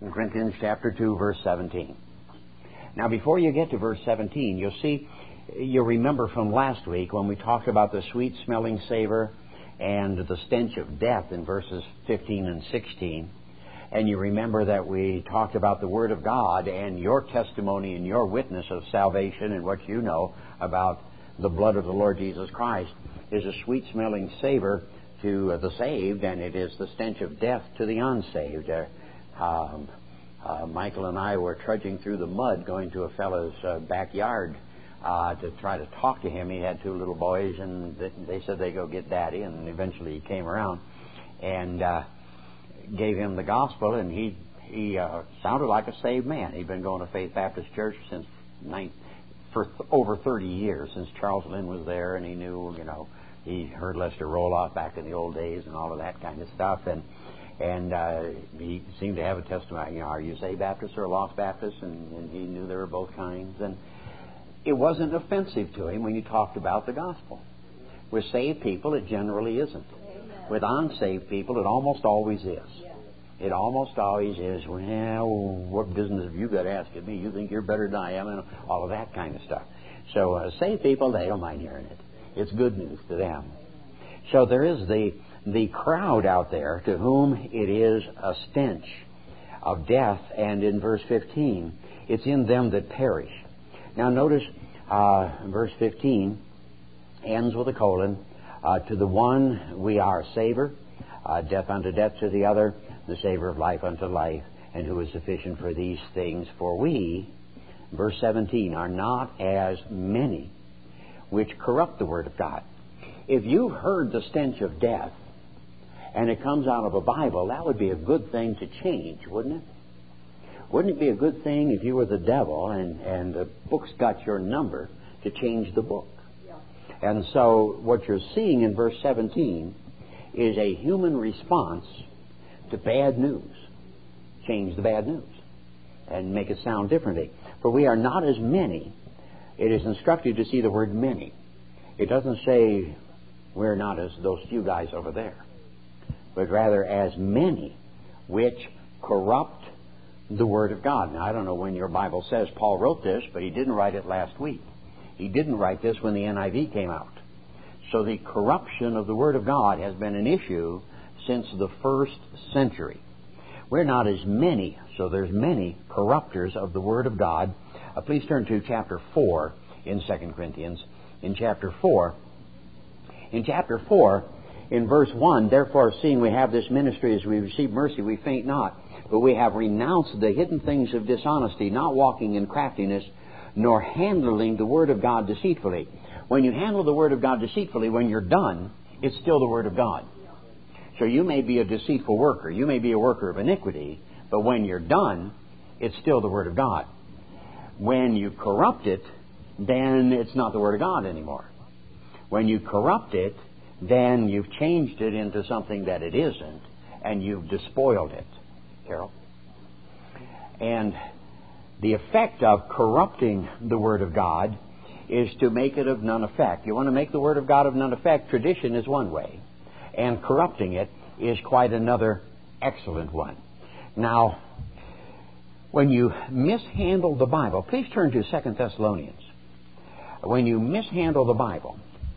Corinthians chapter 2, verse 17. Now, before you get to verse 17, you'll remember from last week when we talked about the sweet-smelling savor and the stench of death in verses 15 and 16. And you remember that we talked about the Word of God and your testimony and your witness of salvation and what you know about the blood of the Lord Jesus Christ is a sweet-smelling savor to the saved, and it is the stench of death to the unsaved. Michael and I were trudging through the mud going to a fellow's backyard to try to talk to him. He had two little boys, and they said they'd go get Daddy, and eventually he came around and gave him the gospel, and he sounded like a saved man. He'd been going to Faith Baptist Church for over 30 years, since Charles Lynn was there, and he knew, he heard Lester Roloff back in the old days and all of that kind of stuff, and he seemed to have a testimony. Are you saved Baptist or a lost Baptist? And he knew there were both kinds. And it wasn't offensive to him when you talked about the gospel. With saved people, it generally isn't. Amen. With unsaved people, it almost always is. Yeah. It almost always is. Well, what business have you got asking me? You think you're better than I am, and all of that kind of stuff. So saved people, they don't mind hearing it. It's good news to them. So there is the crowd out there to whom it is a stench of death, and in verse 15, it's in them that perish. Now notice verse 15 ends with a colon. To the one we are a savor, death unto death; to the other, the savor of life unto life, and who is sufficient for these things. For we, verse 17, are not as many which corrupt the word of God. If you heard the stench of death, and it comes out of a Bible, that would be a good thing to change, wouldn't it? Wouldn't it be a good thing if you were the devil and the book's got your number to change the book? Yeah. And so what you're seeing in verse 17 is a human response to bad news. Change the bad news and make it sound differently. For we are not as many. It is instructive to see the word many. It doesn't say we're not as those few guys over there, but rather as many which corrupt the Word of God. Now, I don't know when your Bible says Paul wrote this, but he didn't write it last week. He didn't write this when the NIV came out. So the corruption of the Word of God has been an issue since the first century. We're not as many, so there's many corrupters of the Word of God. Please turn to chapter 4 in 2 Corinthians. In chapter 4, in verse 1, therefore, seeing we have this ministry as we receive mercy, we faint not, but we have renounced the hidden things of dishonesty, not walking in craftiness, nor handling the Word of God deceitfully. When you handle the Word of God deceitfully, when you're done, it's still the Word of God. So you may be a deceitful worker, you may be a worker of iniquity, but when you're done, it's still the Word of God. When you corrupt it, then it's not the Word of God anymore. When you corrupt it, then you've changed it into something that it isn't, and you've despoiled it. Carol? And the effect of corrupting the Word of God is to make it of none effect. You want to make the Word of God of none effect, tradition is one way, and corrupting it is quite another excellent one. Now, when you mishandle the Bible, please turn to 2 Thessalonians. When you mishandle the Bible,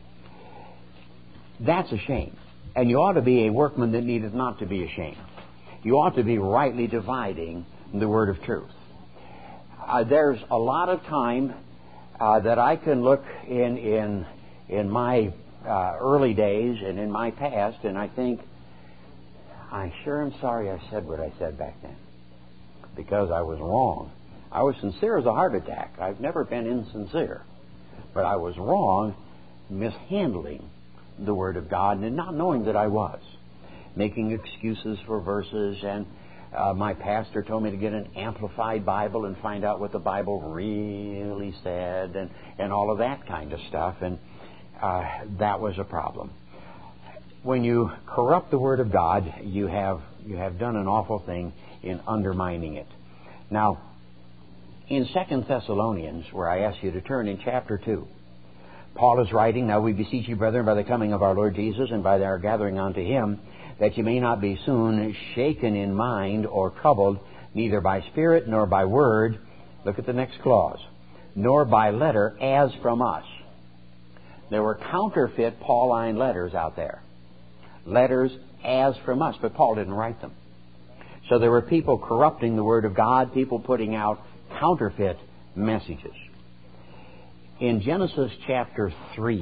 that's a shame. And you ought to be a workman that needeth not to be ashamed. You ought to be rightly dividing the word of truth. There's a lot of time that I can look in my early days and in my past, and I think, I sure am sorry I said what I said back then, because I was wrong. I was sincere as a heart attack. I've never been insincere. But I was wrong mishandling the Word of God and not knowing that I was. Making excuses for verses, and my pastor told me to get an amplified Bible and find out what the Bible really said, and all of that kind of stuff, and that was a problem. When you corrupt the Word of God, you have done an awful thing in undermining it. Now, in 2 Thessalonians, where I ask you to turn in chapter 2, Paul is writing, Now we beseech you, brethren, by the coming of our Lord Jesus and by our gathering unto Him, that you may not be soon shaken in mind or troubled, neither by spirit nor by word. Look at the next clause. Nor by letter as from us. There were counterfeit Pauline letters out there. Letters as from us, but Paul didn't write them. So there were people corrupting the Word of God, people putting out counterfeit messages. In Genesis chapter 3,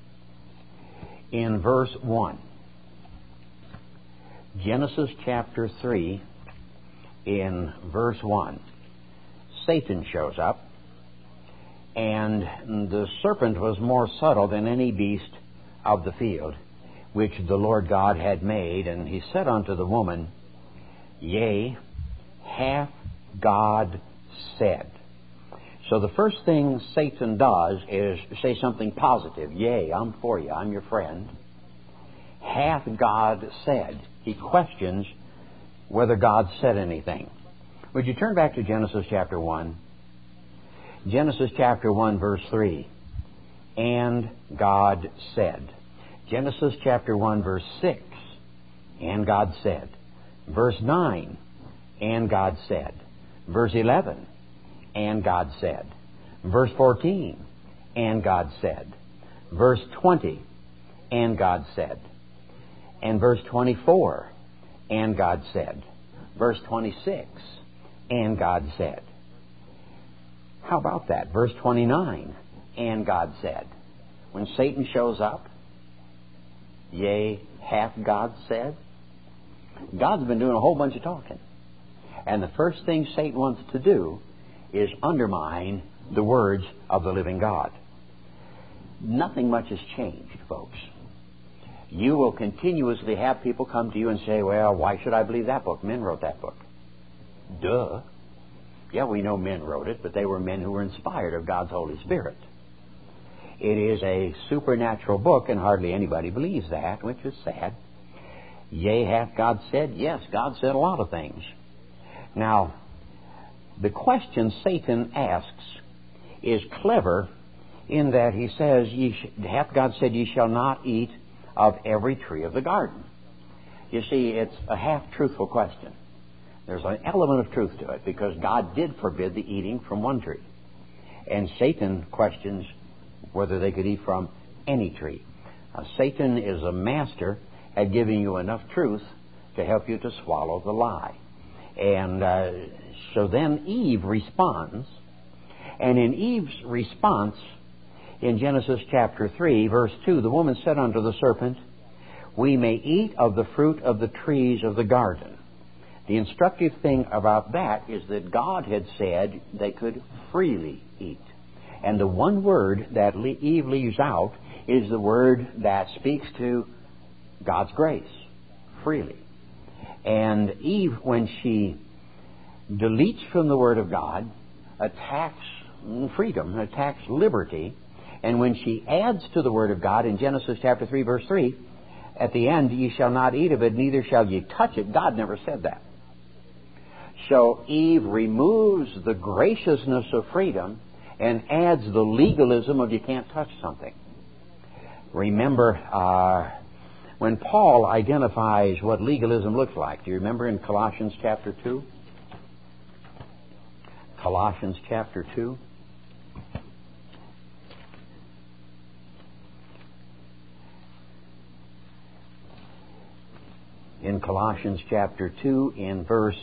in verse 1, Genesis chapter 3, in verse 1, Satan shows up, and the serpent was more subtle than any beast of the field, which the Lord God had made. And he said unto the woman, Yea, hath God said. So the first thing Satan does is say something positive. Yea, I'm for you. I'm your friend. Hath God said. He questions whether God said anything. Would you turn back to Genesis chapter 1? Genesis chapter 1, verse 3. And God said. Genesis chapter 1, verse 6. And God said. Verse 9. And God said. Verse 11. And God said. Verse 14. And God said. Verse 20. And God said. And verse 24. And God said. Verse 26. And God said. How about that? Verse 29. And God said. When Satan shows up, Yea, hath God said? God's been doing a whole bunch of talking. And the first thing Satan wants to do is undermine the words of the living God. Nothing much has changed, folks. You will continuously have people come to you and say, well, why should I believe that book? Men wrote that book. Duh. Yeah, we know men wrote it, but they were men who were inspired of God's Holy Spirit. It is a supernatural book, and hardly anybody believes that, which is sad. Yea, hath God said? Yes, God said a lot of things. Now, the question Satan asks is clever in that he says, hath God said, ye shall not eat of every tree of the garden? You see, it's a half-truthful question. There's an element of truth to it, because God did forbid the eating from one tree. And Satan questions whether they could eat from any tree. Satan is a master at giving you enough truth to help you to swallow the lie. And so then Eve responds. And in Eve's response, in Genesis chapter 3, verse 2, the woman said unto the serpent, We may eat of the fruit of the trees of the garden. The instructive thing about that is that God had said they could freely eat. And the one word that Eve leaves out is the word that speaks to God's grace, freely. And Eve, when she deletes from the Word of God, attacks freedom, attacks liberty. And when she adds to the Word of God in Genesis chapter 3, verse 3, at the end, ye shall not eat of it, neither shall ye touch it. God never said that. So Eve removes the graciousness of freedom and adds the legalism of you can't touch something. Remember, when Paul identifies what legalism looks like, do you remember in Colossians chapter 2? Colossians chapter 2. In Colossians chapter 2, in verse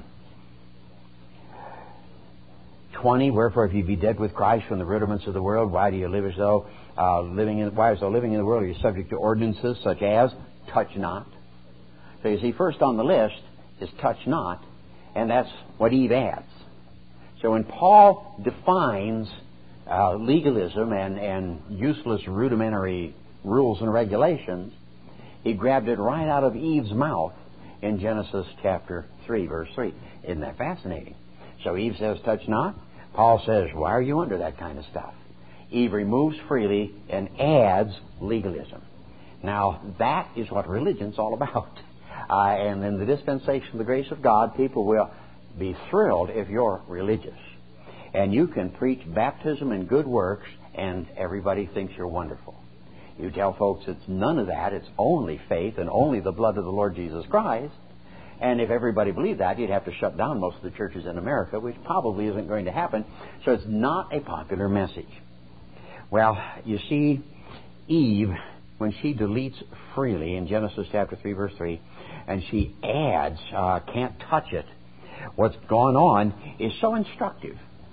20, wherefore if you be dead with Christ from the rudiments of the world, why do you live as though living in the world are you subject to ordinances such as touch not? So you see, first on the list is touch not, and that's what Eve adds. So when Paul defines legalism and useless rudimentary rules and regulations, he grabbed it right out of Eve's mouth in Genesis chapter 3, verse 3. Isn't that fascinating? So Eve says, touch not. Paul says, why are you under that kind of stuff? Eve removes freely and adds legalism. Now, that is what religion's all about. And in the dispensation of the grace of God, people will be thrilled if you're religious. And you can preach baptism and good works, and everybody thinks you're wonderful. You tell folks it's none of that. It's only faith and only the blood of the Lord Jesus Christ. And if everybody believed that, you'd have to shut down most of the churches in America, which probably isn't going to happen. So it's not a popular message. Well, you see, Eve, when she deletes freely in Genesis chapter 3, verse 3, and she adds, can't touch it, what's gone on is so instructive.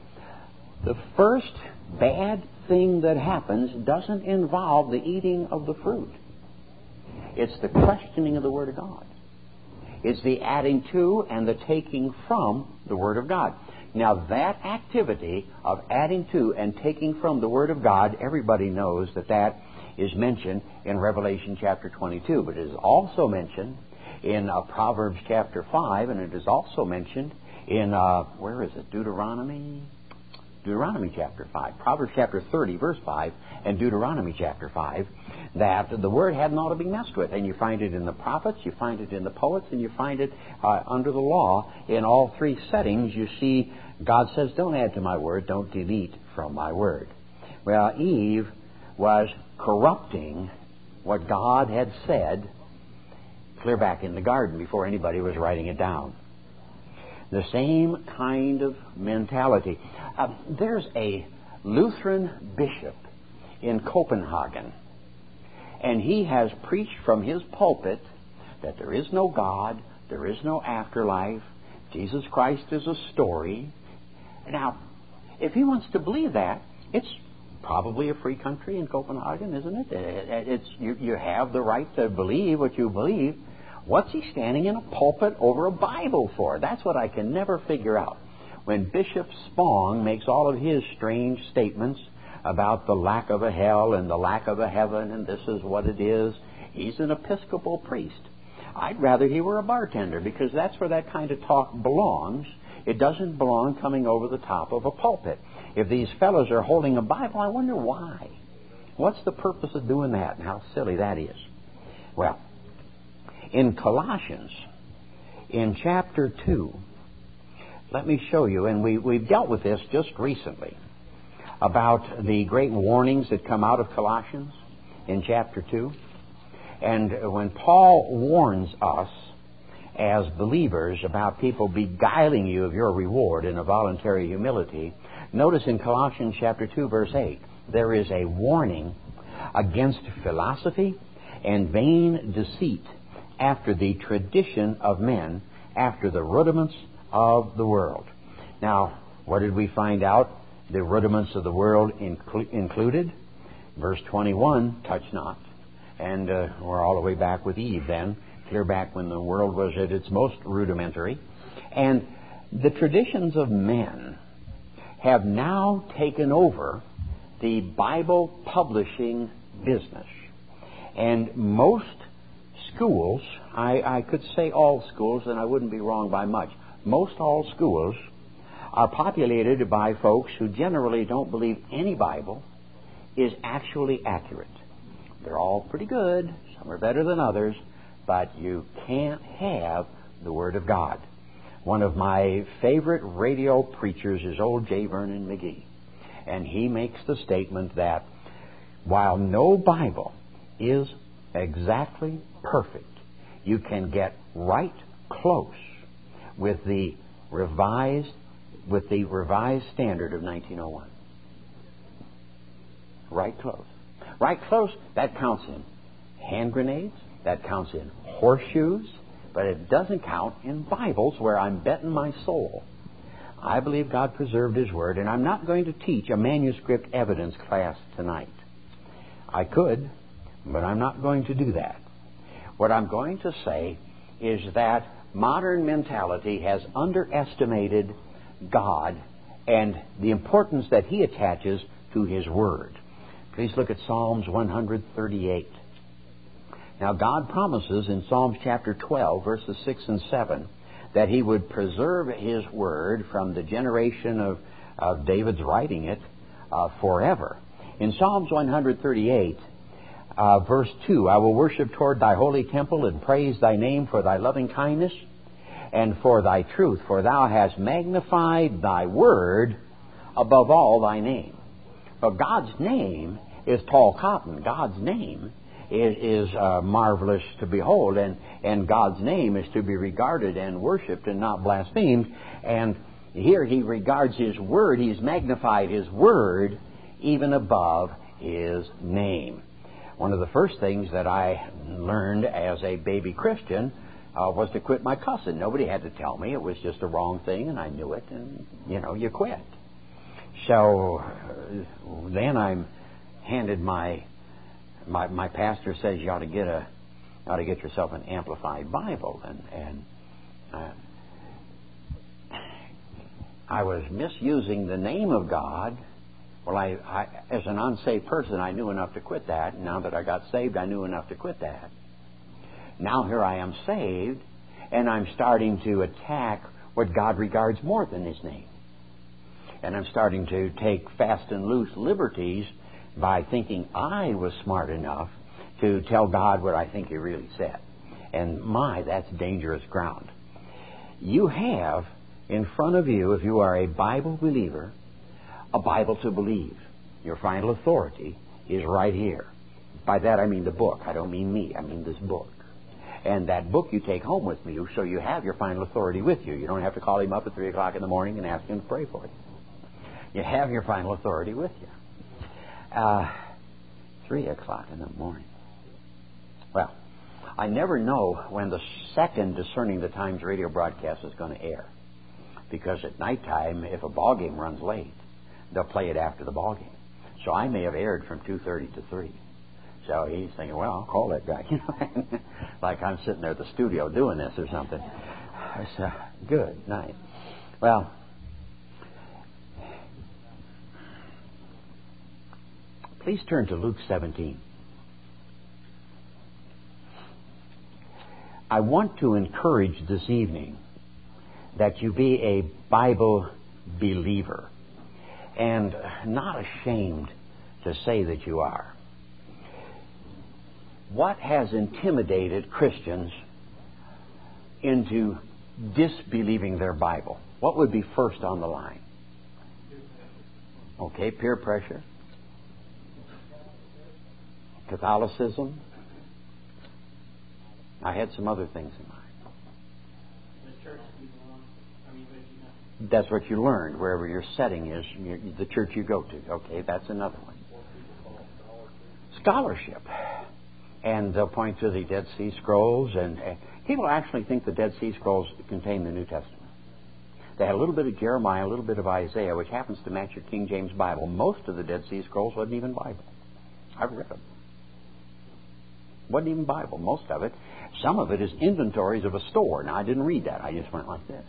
The first bad thing that happens doesn't involve the eating of the fruit. It's the questioning of the Word of God. It's the adding to and the taking from the Word of God. Now, that activity of adding to and taking from the Word of God, everybody knows that is mentioned in Revelation chapter 22, but it is also mentioned in Proverbs chapter 5, and it is also mentioned in, Deuteronomy chapter 5, Proverbs chapter 30, verse 5, and Deuteronomy chapter 5, that the Word hadn't ought to be messed with. And you find it in the prophets, you find it in the poets, and you find it under the law. In all three settings, you see God says, don't add to my Word, don't delete from my Word. Well, Eve was corrupting what God had said clear back in the garden before anybody was writing it down. The same kind of mentality. There's a Lutheran bishop in Copenhagen, and he has preached from his pulpit that there is no God, there is no afterlife, Jesus Christ is a story. Now, if he wants to believe that, it's probably a free country in Copenhagen, isn't it? You have the right to believe what you believe. What's he standing in a pulpit over a Bible for? That's what I can never figure out. When Bishop Spong makes all of his strange statements about the lack of a hell and the lack of a heaven and this is what it is, he's an Episcopal priest. I'd rather he were a bartender, because that's where that kind of talk belongs. It doesn't belong coming over the top of a pulpit. If these fellows are holding a Bible, I wonder why. What's the purpose of doing that, and how silly that is? Well, in Colossians, in chapter 2, let me show you, and we've dealt with this just recently, about the great warnings that come out of Colossians in chapter 2. And when Paul warns us as believers about people beguiling you of your reward in a voluntary humility, notice in Colossians chapter 2, verse 8, there is a warning against philosophy and vain deceit after the tradition of men, after the rudiments of the world. Now, what did we find out the rudiments of the world included? Verse 21, touch not. And we're all the way back with Eve then, clear back when the world was at its most rudimentary. And the traditions of men have now taken over the Bible publishing business. And most schools, I could say all schools, and I wouldn't be wrong by much, most all schools are populated by folks who generally don't believe any Bible is actually accurate. They're all pretty good, some are better than others, but you can't have the Word of God. One of my favorite radio preachers is old J. Vernon McGee. And he makes the statement that while no Bible is exactly perfect, you can get right close with the revised standard of 1901. Right close. Right close, that counts in hand grenades, that counts in horseshoes, but it doesn't count in Bibles where I'm betting my soul. I believe God preserved His Word, and I'm not going to teach a manuscript evidence class tonight. I could, but I'm not going to do that. What I'm going to say is that modern mentality has underestimated God and the importance that He attaches to His Word. Please look at Psalms 138. Now, God promises in Psalms chapter 12, verses 6 and 7, that He would preserve His Word from the generation of David's writing it forever. In Psalms 138, verse 2, I will worship toward Thy holy temple and praise Thy name for Thy loving kindness and for Thy truth, for Thou hast magnified Thy Word above all Thy name. But God's name is tall cotton. God's name is marvelous to behold, and God's name is to be regarded and worshipped and not blasphemed. And here He regards His Word, He's magnified His Word even above His name. One of the first things that I learned as a baby Christian was to quit my cussing. Nobody had to tell me. It was just a wrong thing, and I knew it, and, you quit. So then I'm handed my pastor says you ought to get yourself an Amplified Bible, and I was misusing the name of God. Well, I as an unsaved person, I knew enough to quit that. Now that I got saved, I knew enough to quit that. Now here I am saved, and I'm starting to attack what God regards more than His name. And I'm starting to take fast and loose liberties by thinking I was smart enough to tell God what I think He really said. And that's dangerous ground. You have in front of you, if you are a Bible believer, a Bible to believe. Your final authority is right here. By that I mean the book. I don't mean me. I mean this book. And that book you take home with you, so you have your final authority with you. You don't have to call him up at 3 o'clock in the morning and ask him to pray for you. You have your final authority with you. 3 o'clock in the morning. Well, I never know when the second Discerning the Times radio broadcast is going to air. Because at nighttime, if a ball game runs late, they'll play it after the ball game. So I may have aired from 2:30 to 3. So he's thinking, well, I'll call that guy. Like I'm sitting there at the studio doing this or something. I said, good night. Well, please turn to Luke 17. I want to encourage this evening that you be a Bible believer and not ashamed to say that you are. What has intimidated Christians into disbelieving their Bible? What would be first on the line? Okay, peer pressure. Catholicism. I had some other things in mind. That's what you learned, wherever your setting is, the church you go to. Okay, that's another one. Scholarship. And they'll point to the Dead Sea Scrolls, and people actually think the Dead Sea Scrolls contain the New Testament. They had a little bit of Jeremiah, a little bit of Isaiah, which happens to match your King James Bible. Most of the Dead Sea Scrolls wasn't even Bible. I've read them. Wasn't even Bible, most of it. Some of it is inventories of a store. Now, I didn't read that. I just went like this.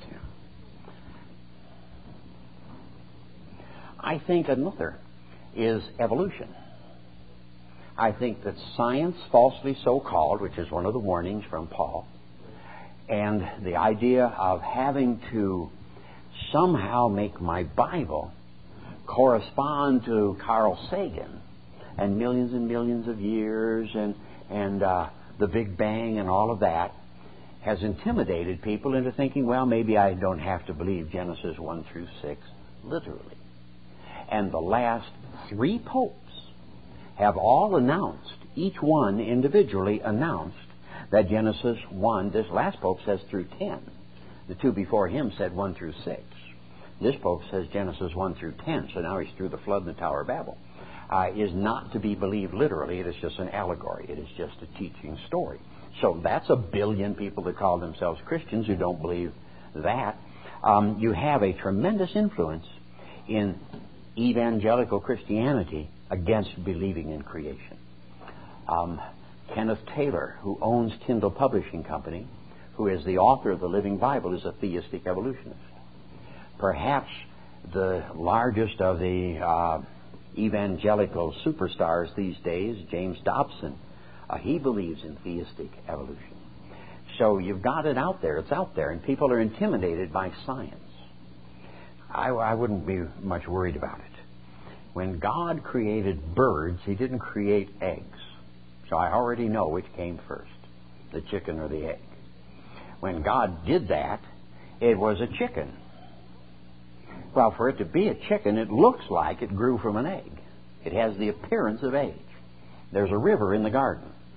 I think another is evolution. I think that science, falsely so called, which is one of the warnings from Paul, and the idea of having to somehow make my Bible correspond to Carl Sagan and millions of years and the Big Bang and all of that has intimidated people into thinking, well, maybe I don't have to believe Genesis 1 through 6 literally. And the last 3 popes have all announced, each one individually announced, that Genesis 1, this last pope says through 10. The 2 before him said 1 through 6. This pope says Genesis 1 through 10, so now he's through the flood and the Tower of Babel. Is not to be believed literally. It is just an allegory. It is just a teaching story. So that's 1 billion people that call themselves Christians who don't believe that. You have a tremendous influence in evangelical Christianity against believing in creation. Kenneth Taylor, who owns Kindle Publishing Company, who is the author of the Living Bible, is a theistic evolutionist. Perhaps the largest of the evangelical superstars these days, James Dobson, he believes in theistic evolution. So you've got it out there. It's out there, and people are intimidated by science. I wouldn't be much worried about it. When God created birds, He didn't create eggs. So I already know which came first, the chicken or the egg. When God did that, it was a chicken. Well, for it to be a chicken, it looks like it grew from an egg. It has the appearance of age. There's a river in the garden.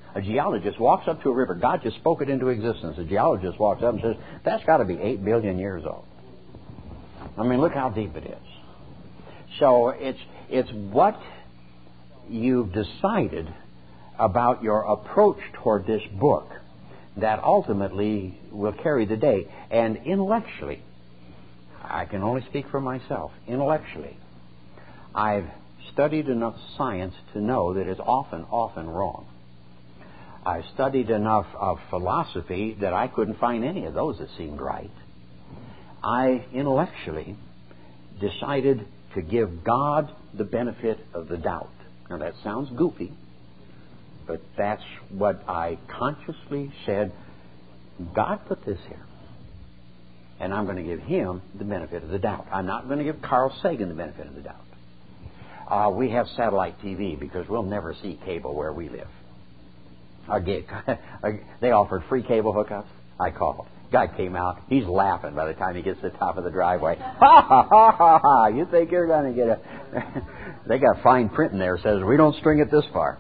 A geologist walks up to a river. God just spoke it into existence. A geologist walks up and says, that's got to be 8 billion years old. I mean, look how deep it is. So it's what you've decided about your approach toward this book that ultimately will carry the day. And intellectually, I can only speak for myself, intellectually, I've studied enough science to know that it's often wrong. I've studied enough of philosophy that I couldn't find any of those that seemed right. I intellectually decided to give God the benefit of the doubt. Now that sounds goofy, but that's what I consciously said. God put this here, and I'm going to give Him the benefit of the doubt. I'm not going to give Carl Sagan the benefit of the doubt. We have satellite TV because we'll never see cable where we live. They offered free cable hookups. I called. Guy came out. He's laughing by the time he gets to the top of the driveway. Ha ha ha ha ha! You think you're going to get a... They got fine print in there that says we don't string it this far.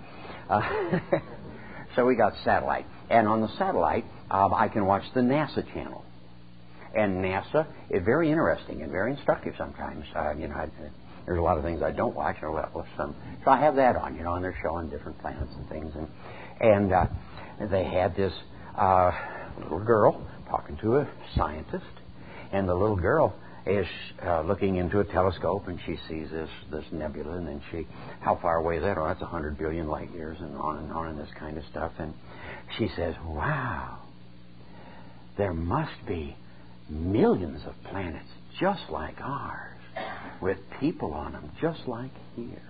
So we got satellite, and on the satellite I can watch the NASA channel. And NASA is very interesting and very instructive sometimes. There's a lot of things I don't watch, so I have that on, and they're showing different planets and things. And they had this little girl talking to a scientist, and the little girl is looking into a telescope, and she sees this nebula, and then how far away is that? Oh, that's 100 billion light years, and on, and this kind of stuff. And she says, wow, there must be millions of planets just like ours, with people on them just like here.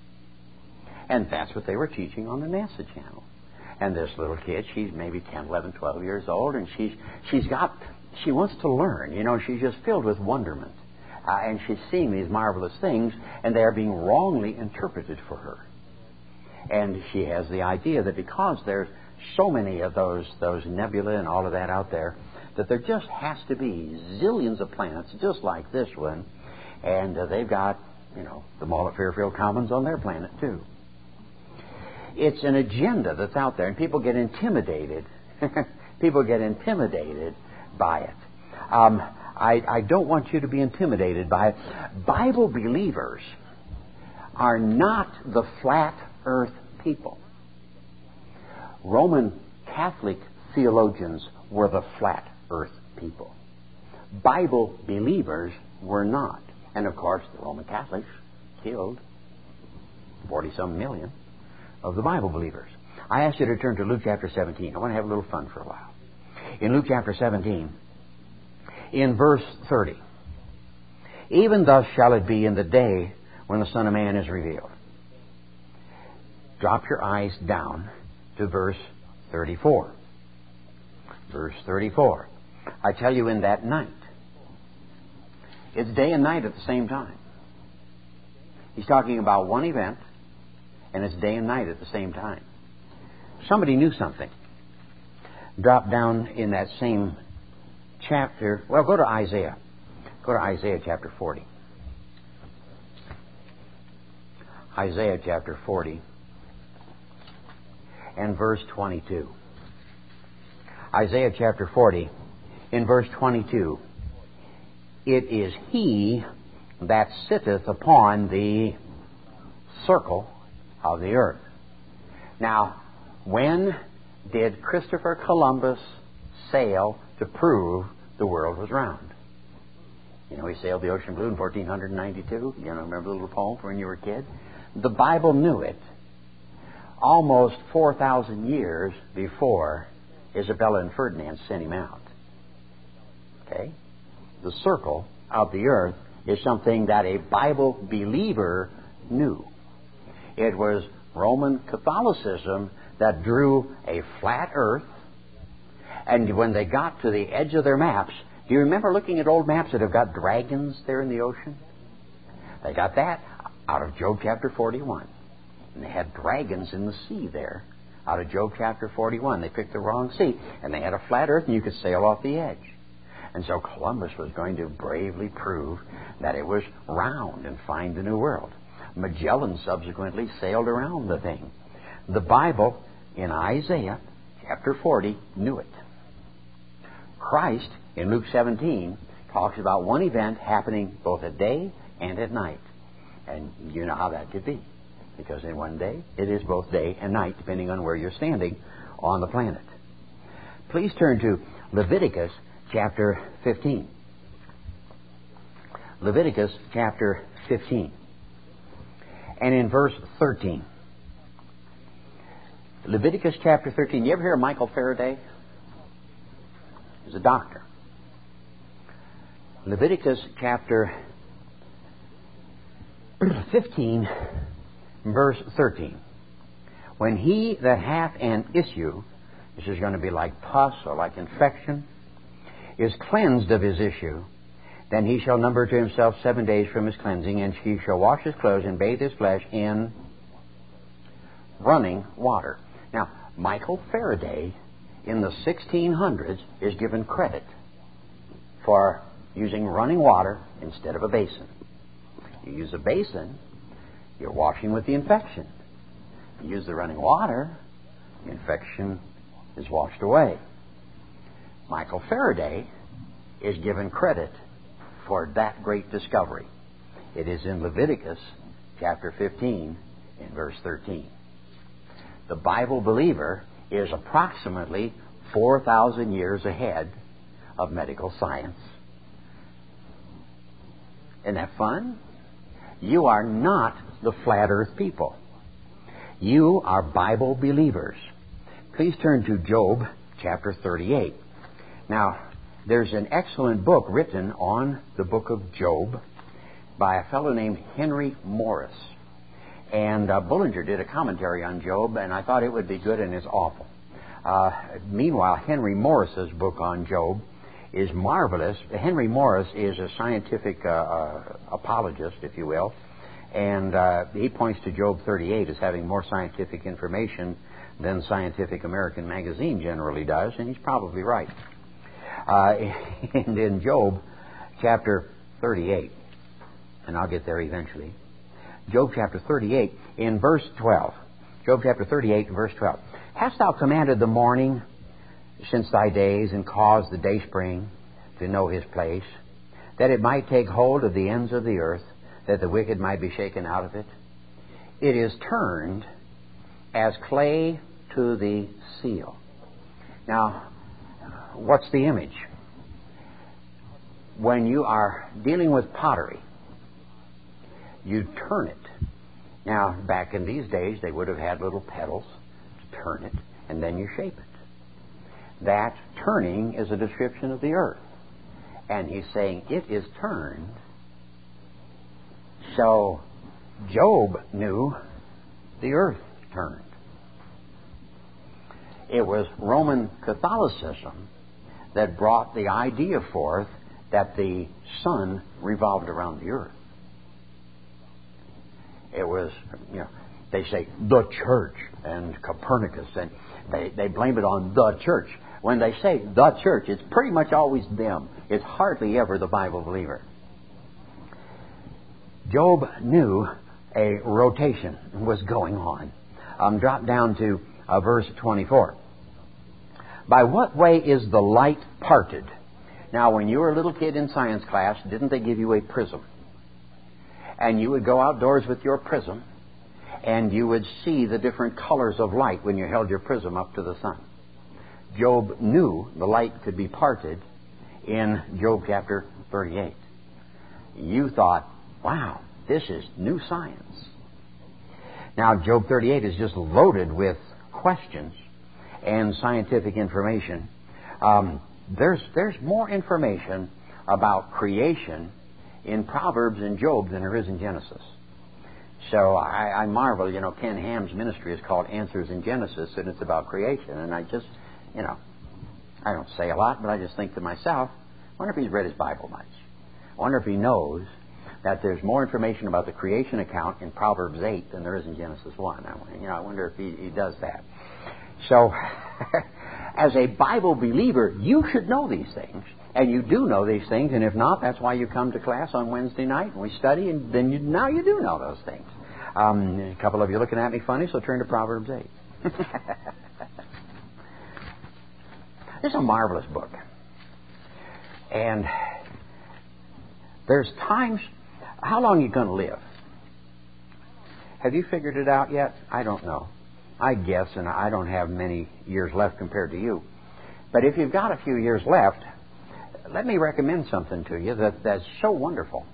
And that's what they were teaching on the NASA channel. And this little kid, she's maybe 10, 11, 12 years old, and she wants to learn. She's just filled with wonderment. And she's seeing these marvelous things, and they are being wrongly interpreted for her. And she has the idea that because there's so many of those nebula and all of that out there, that there just has to be zillions of planets just like this one. And they've got, the mall at Fairfield Commons on their planet, too. It's an agenda that's out there, and people get intimidated. People get intimidated by it. I don't want you to be intimidated by it. Bible believers are not the flat earth people. Roman Catholic theologians were the flat earth people. Bible believers were not. And of course, the Roman Catholics killed 40-some million of the Bible believers. I ask you to turn to Luke chapter 17. I want to have a little fun for a while. In Luke chapter 17, in verse 30, even thus shall it be in the day when the Son of Man is revealed. Drop your eyes down to verse 34. Verse 34. I tell you, in that night, it's day and night at the same time. He's talking about one event, and it's day and night at the same time. Somebody knew something. Drop down in that same chapter. Well, go to Isaiah. Go to Isaiah chapter 40. Isaiah chapter 40 and verse 22. Isaiah chapter 40 in verse 22. It is He that sitteth upon the circle of the earth. Now, when did Christopher Columbus sail to prove the world was round? He sailed the ocean blue in 1492. Remember the little poem from when you were a kid? The Bible knew it almost 4,000 years before Isabella and Ferdinand sent him out. Okay? The circle of the earth is something that a Bible believer knew. It was Roman Catholicism that drew a flat earth, and when they got to the edge of their maps, do you remember looking at old maps that have got dragons there in the ocean? They got that out of Job chapter 41. And they had dragons in the sea there out of Job chapter 41. They picked the wrong sea, and they had a flat earth, and you could sail off the edge. And so Columbus was going to bravely prove that it was round and find the New World. Magellan subsequently sailed around the thing. The Bible in Isaiah chapter 40 knew it. Christ, in Luke 17, talks about one event happening both at day and at night. And you know how that could be. Because in one day, it is both day and night, depending on where you're standing on the planet. Please turn to Leviticus chapter 15. Leviticus chapter 15. And in verse 13. Leviticus chapter 13. You ever hear of Michael Faraday? He's a doctor. Leviticus chapter 15, verse 13. When he that hath an issue, this is going to be like pus or like infection, is cleansed of his issue, then he shall number to himself 7 days from his cleansing, and he shall wash his clothes and bathe his flesh in running water. Now, Michael Faraday in the 1600s is given credit for using running water instead of a basin. You use a basin, you're washing with the infection. You use the running water, the infection is washed away. Michael Faraday is given credit for that great discovery. It is in Leviticus chapter 15 in verse 13. The Bible believer is approximately 4,000 years ahead of medical science. Isn't that fun? You are not the flat earth people. You are Bible believers. Please turn to Job chapter 38. Now, there's an excellent book written on the book of Job by a fellow named Henry Morris. And Bullinger did a commentary on Job, and I thought it would be good, and it's awful. Meanwhile, Henry Morris's book on Job is marvelous. Henry Morris is a scientific apologist, if you will, and he points to Job 38 as having more scientific information than Scientific American Magazine generally does, and he's probably right. And in Job chapter 38, and I'll get there eventually, Job chapter 38 in verse 12. Job chapter 38 in verse 12. Hast thou commanded the morning since thy days, and caused the dayspring to know his place, that it might take hold of the ends of the earth, that the wicked might be shaken out of it? It is turned as clay to the seal. Now, what's the image? When you are dealing with pottery, you turn it. Now, back in these days, they would have had little pedals to turn it, and then you shape it. That turning is a description of the earth. And he's saying it is turned. So, Job knew the earth turned. It was Roman Catholicism that brought the idea forth that the sun revolved around the earth. It was, they say the church and Copernicus, and they blame it on the church. When they say the church, it's pretty much always them. It's hardly ever the Bible believer. Job knew a rotation was going on. Drop down to verse 24. By what way is the light parted? Now, when you were a little kid in science class, didn't they give you a prism? And you would go outdoors with your prism, and you would see the different colors of light when you held your prism up to the sun. Job knew the light could be parted in Job chapter 38. You thought, wow, this is new science. Now, Job 38 is just loaded with questions and scientific information. There's more information about creation in Proverbs and Job than there is in Genesis. So I marvel, Ken Ham's ministry is called Answers in Genesis, and it's about creation. And I just, I don't say a lot, but I just think to myself, I wonder if he's read his Bible much. I wonder if he knows that there's more information about the creation account in Proverbs 8 than there is in Genesis 1. I wonder if he does that. So, as a Bible believer, you should know these things. And you do know these things, and if not, that's why you come to class on Wednesday night and we study, and then now you do know those things. A couple of you looking at me funny, so turn to Proverbs 8. This is a marvelous book. And there's times, how long are you going to live? Have you figured it out yet? I don't know. I guess, and I don't have many years left compared to you. But if you've got a few years left, let me recommend something to you that's so wonderful.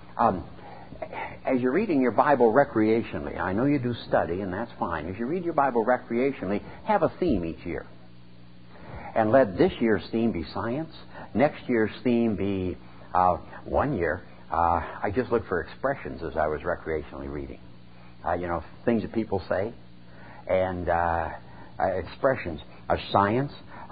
As you're reading your Bible recreationally, I know you do study, and that's fine. As you read your Bible recreationally, have a theme each year. And let this year's theme be science. Next year's theme be, one year, I just looked for expressions as I was recreationally reading. Things that people say, and expressions of science.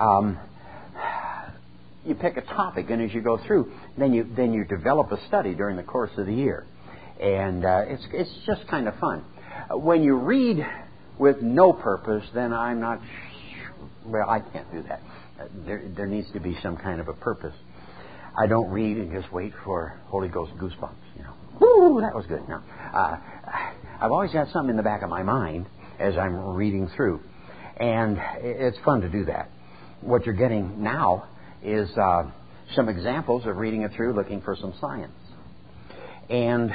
You pick a topic, and as you go through, then you develop a study during the course of the year. And it's just kind of fun. When you read with no purpose, then I'm not well, I can't do that. There needs to be some kind of a purpose. I don't read and just wait for Holy Ghost goosebumps. Woo, that was good. No, I've always had something in the back of my mind as I'm reading through, and it's fun to do that. What you're getting now is some examples of reading it through, looking for some science. And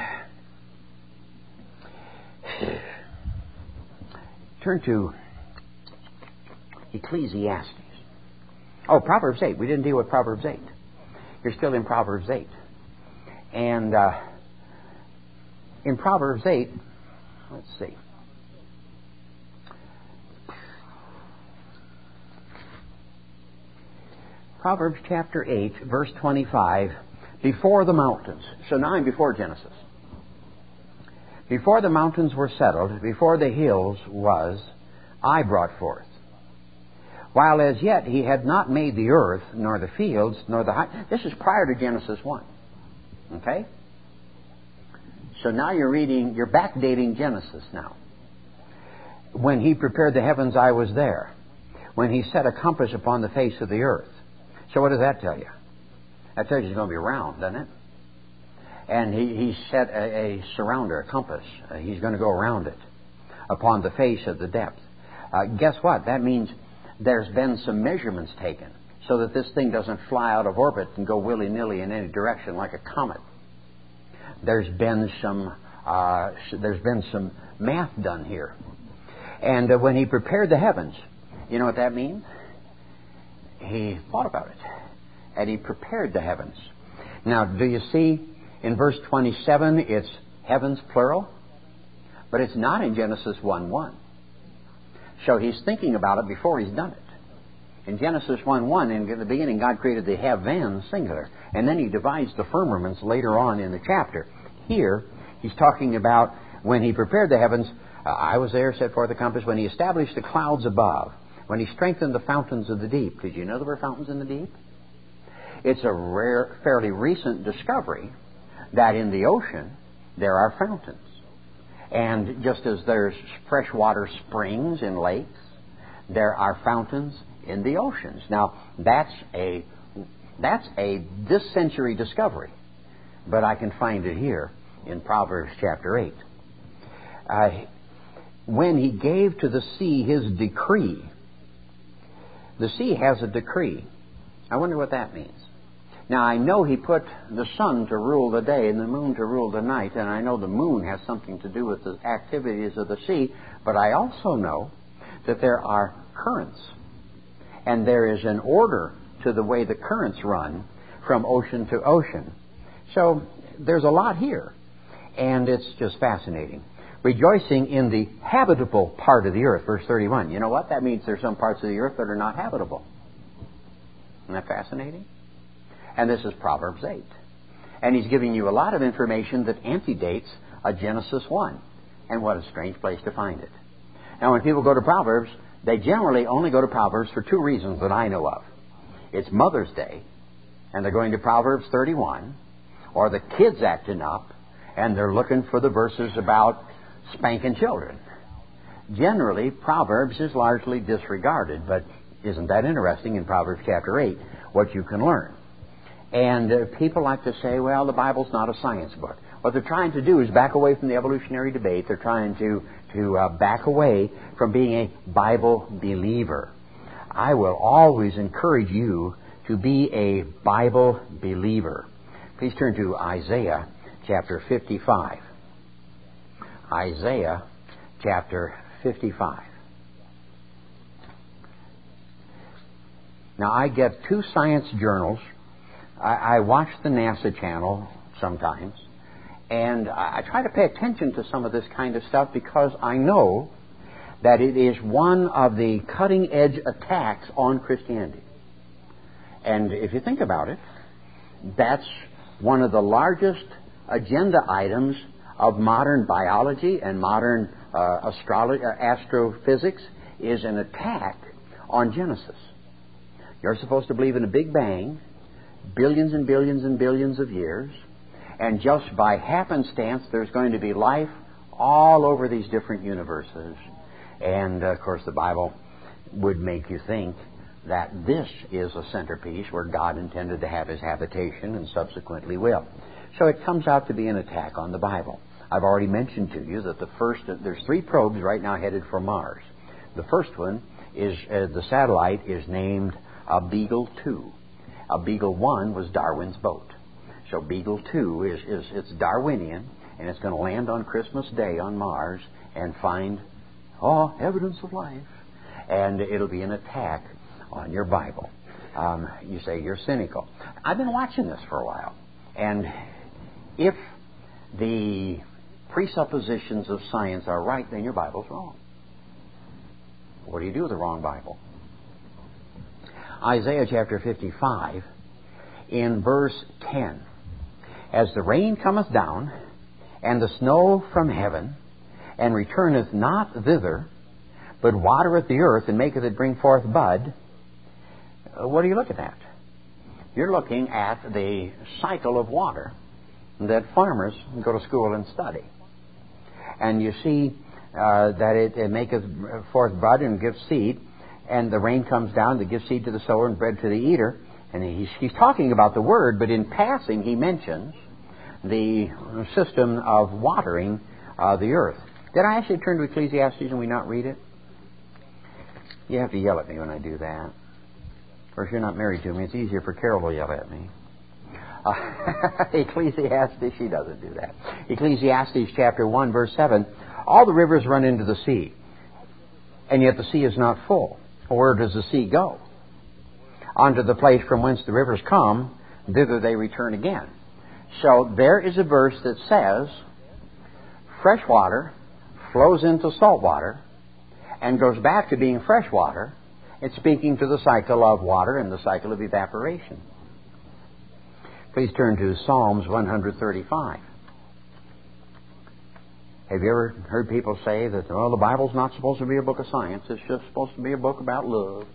turn to Ecclesiastes. Oh, Proverbs 8. We didn't deal with Proverbs 8. You're still in Proverbs 8. And in Proverbs 8, let's see. Proverbs chapter 8, verse 25, before the mountains. So now I'm before Genesis. Before the mountains were settled, before the hills was, I brought forth. While as yet he had not made the earth, nor the fields, nor the high. This is prior to Genesis 1. Okay? So now you're backdating Genesis now. When he prepared the heavens, I was there. When he set a compass upon the face of the earth. So what does that tell you? That tells you it's going to be round, doesn't it? And he set a surrounder, a compass. He's going to go around it upon the face of the depth. Guess what? That means there's been some measurements taken so that this thing doesn't fly out of orbit and go willy-nilly in any direction like a comet. There's been some math done here. And when he prepared the heavens, you know what that means? He thought about it. And he prepared the heavens. Now, do you see in verse 27 it's heavens plural? But it's not in Genesis 1:1. So he's thinking about it before he's done it. In Genesis 1:1, in the beginning, God created the heavens, singular. And then he divides the firmaments later on in the chapter. Here, he's talking about when he prepared the heavens, I was there, set forth the compass, when he established the clouds above, when he strengthened the fountains of the deep. Did you know there were fountains in the deep? It's a rare, fairly recent discovery that in the ocean there are fountains. And just as there's freshwater springs in lakes, there are fountains in the oceans. Now, that's a this century discovery, but I can find it here in Proverbs chapter 8. When he gave to the sea his decree, the sea has a decree. I wonder what that means. Now, I know he put the sun to rule the day and the moon to rule the night, and I know the moon has something to do with the activities of the sea, but I also know that there are currents, and there is an order to the way the currents run from ocean to ocean. So there's a lot here, and it's just fascinating. Rejoicing in the habitable part of the earth, verse 31. You know what? That means there's some parts of the earth that are not habitable. Isn't that fascinating? And this is Proverbs 8. And he's giving you a lot of information that antedates Genesis 1. And what a strange place to find it. Now, when people go to Proverbs, they generally only go to Proverbs for two reasons that I know of. It's Mother's Day, and they're going to Proverbs 31, or the kids acting up, and they're looking for the verses about spanking children. Generally, Proverbs is largely disregarded, but isn't that interesting in Proverbs chapter 8, what you can learn? And people like to say, well, the Bible's not a science book. What they're trying to do is back away from the evolutionary debate. They're trying to back away from being a Bible believer. I will always encourage you to be a Bible believer. Please turn to Isaiah chapter 55. Isaiah chapter 55. Now, I get two science journals. I watch the NASA channel sometimes, and I try to pay attention to some of this kind of stuff because I know that it is one of the cutting-edge attacks on Christianity. And if you think about it, that's one of the largest agenda items of modern biology and modern astrophysics is an attack on Genesis. You're supposed to believe in a Big Bang, billions and billions and billions of years, and just by happenstance there's going to be life all over these different universes. And, of course, the Bible would make you think that this is a centerpiece where God intended to have His habitation and subsequently will. So it comes out to be an attack on the Bible. I've already mentioned to you that there's 3 probes right now headed for Mars. The first one is, the satellite is named Beagle 2. Beagle 1 was Darwin's boat. So Beagle 2 it's Darwinian, and it's going to land on Christmas Day on Mars and find evidence of life. And it'll be an attack on your Bible. You say you're cynical. I've been watching this for a while. And if the presuppositions of science are right, then your Bible's wrong. What do you do with the wrong Bible? Isaiah chapter 55, in verse 10. As the rain cometh down, and the snow from heaven, and returneth not thither, but watereth the earth, and maketh it bring forth bud. What are you looking at? You're looking at the cycle of water that farmers go to school and study. And you see that it maketh forth bud and gives seed, and the rain comes down that gives seed to the sower and bread to the eater. And he's talking about the Word, but in passing he mentions the system of watering the earth. Did I ask you to turn to Ecclesiastes and we not read it? You have to yell at me when I do that. Or if you're not married to me, it's easier for Carol to yell at me. Ecclesiastes, she doesn't do that. Ecclesiastes chapter 1, verse 7. All the rivers run into the sea, and yet the sea is not full. Where does the sea go? Unto the place from whence the rivers come, thither they return again. So there is a verse that says, fresh water flows into salt water and goes back to being fresh water. It's speaking to the cycle of water and the cycle of evaporation. Please turn to Psalms 135. Have you ever heard people say that, the Bible's not supposed to be a book of science, it's just supposed to be a book about love?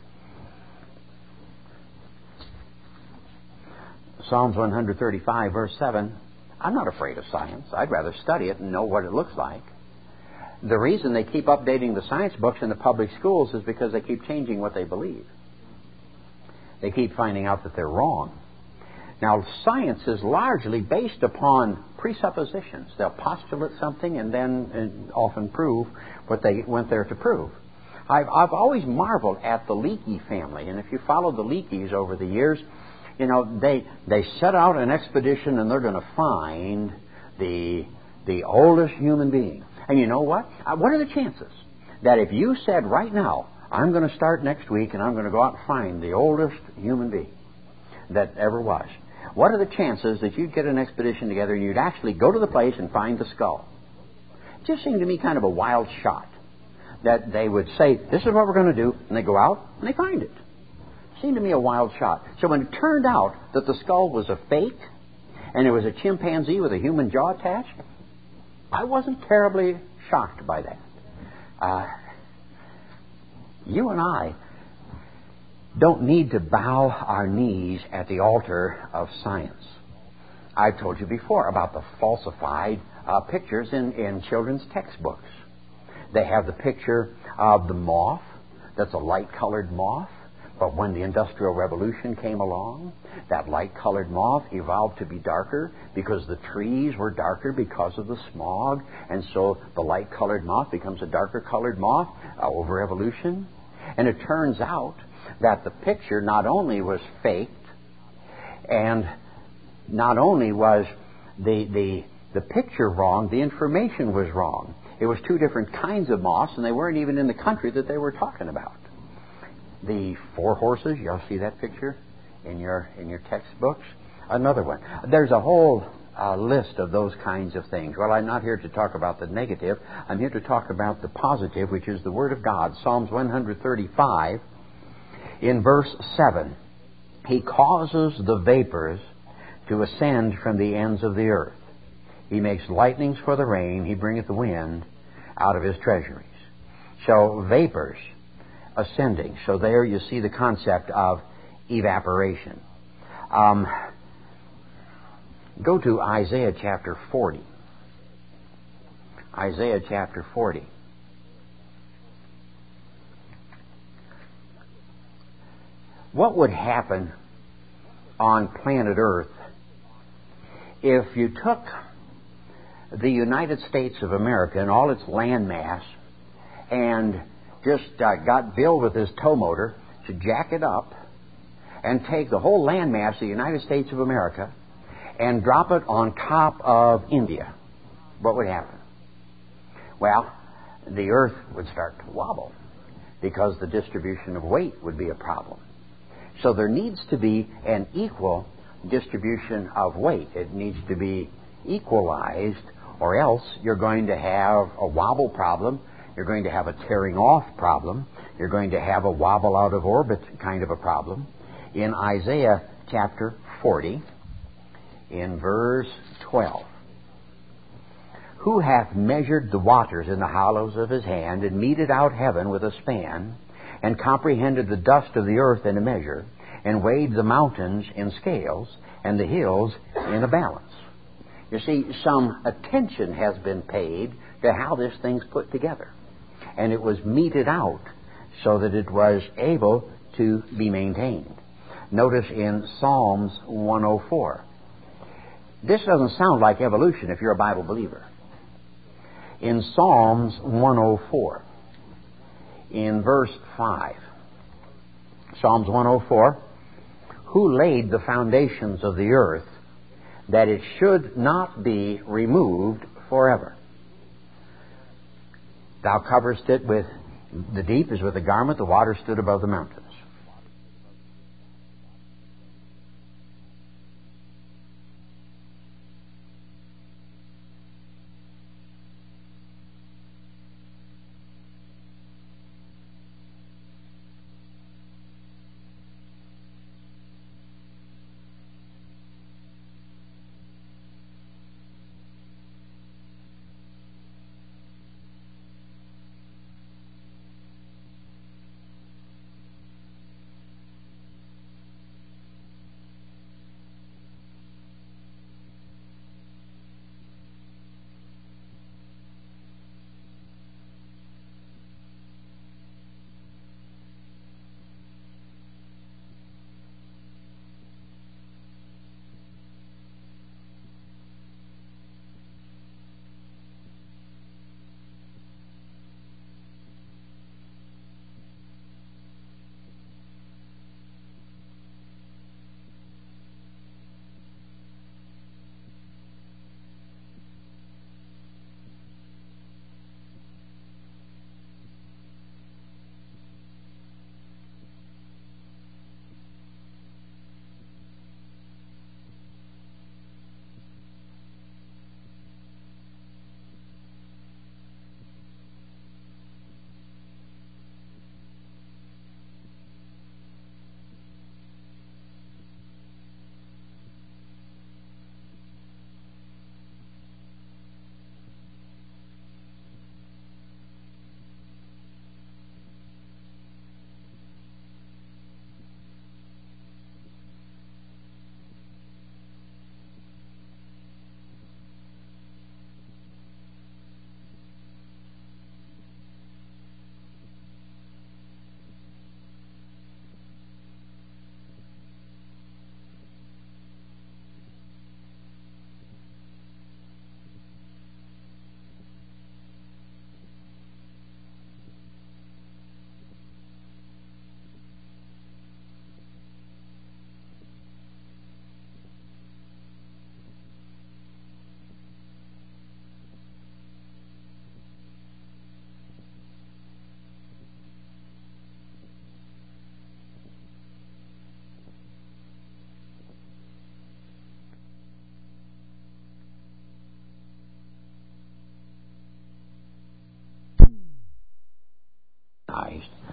Psalms 135, verse 7. I'm not afraid of science. I'd rather study it and know what it looks like. The reason they keep updating the science books in the public schools is because they keep changing what they believe. They keep finding out that they're wrong. Now, science is largely based upon presuppositions. They'll postulate something and then often prove what they went there to prove. I've always marveled at the Leakey family, and if you follow the Leakeys over the years, they set out an expedition and they're going to find the oldest human being. And you know what? What are the chances that if you said right now, I'm going to start next week and I'm going to go out and find the oldest human being that ever was, what are the chances that you'd get an expedition together and you'd actually go to the place and find the skull? It just seemed to me kind of a wild shot that they would say, this is what we're going to do, and they go out and they find it. It seemed to me a wild shot. So when it turned out that the skull was a fake and it was a chimpanzee with a human jaw attached, I wasn't terribly shocked by that. You and I don't need to bow our knees at the altar of science. I've told you before about the falsified pictures in children's textbooks. They have the picture of the moth that's a light-colored moth, but when the Industrial Revolution came along, that light-colored moth evolved to be darker because the trees were darker because of the smog, and so the light-colored moth becomes a darker-colored moth over evolution. And it turns out that the picture not only was faked, and not only was the picture wrong, the information was wrong. It was two different kinds of moss, and they weren't even in the country that they were talking about. The 4 horses, y'all see that picture in your textbooks? Another one. There's a whole list of those kinds of things. Well, I'm not here to talk about the negative. I'm here to talk about the positive, which is the Word of God. Psalms 135, in verse 7, He causes the vapors to ascend from the ends of the earth. He makes lightnings for the rain. He bringeth the wind out of His treasuries. So, vapors ascending. So there you see the concept of evaporation. Go to Isaiah chapter 40. Isaiah chapter 40. What would happen on planet Earth if you took the United States of America and all its land mass and just got Bill with his tow motor to jack it up and take the whole land mass of the United States of America and drop it on top of India? What would happen? Well, the earth would start to wobble because the distribution of weight would be a problem. So there needs to be an equal distribution of weight. It needs to be equalized, or else you're going to have a wobble problem. You're going to have a tearing off problem. You're going to have a wobble out of orbit kind of a problem. In Isaiah chapter 40, in verse 12, Who hath measured the waters in the hollows of His hand, and meted out heaven with a span, and comprehended the dust of the earth in a measure, and weighed the mountains in scales, and the hills in a balance? You see, some attention has been paid to how this thing's put together. And it was meted out so that it was able to be maintained. Notice in Psalms 104. This doesn't sound like evolution if you're a Bible believer. In Psalms 104, in verse 5, Psalms 104, Who laid the foundations of the earth, that it should not be removed forever? Thou coverest it with the deep as with a garment, the water stood above the mountains.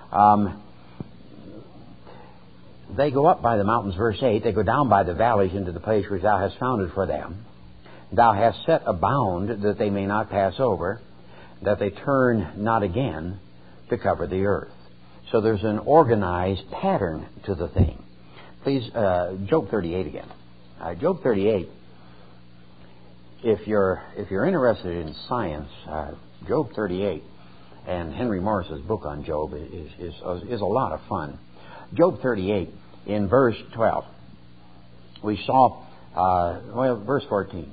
They go up by the mountains, verse 8. They go down by the valleys into the place which thou hast founded for them. Thou hast set a bound that they may not pass over, that they turn not again to cover the earth. So there's an organized pattern to the thing. Please, Job 38 again. Job 38. If you're interested in science, Job 38 and Henry Morris's book on Job is a lot of fun. Job 38 in verse 12. We saw verse 14.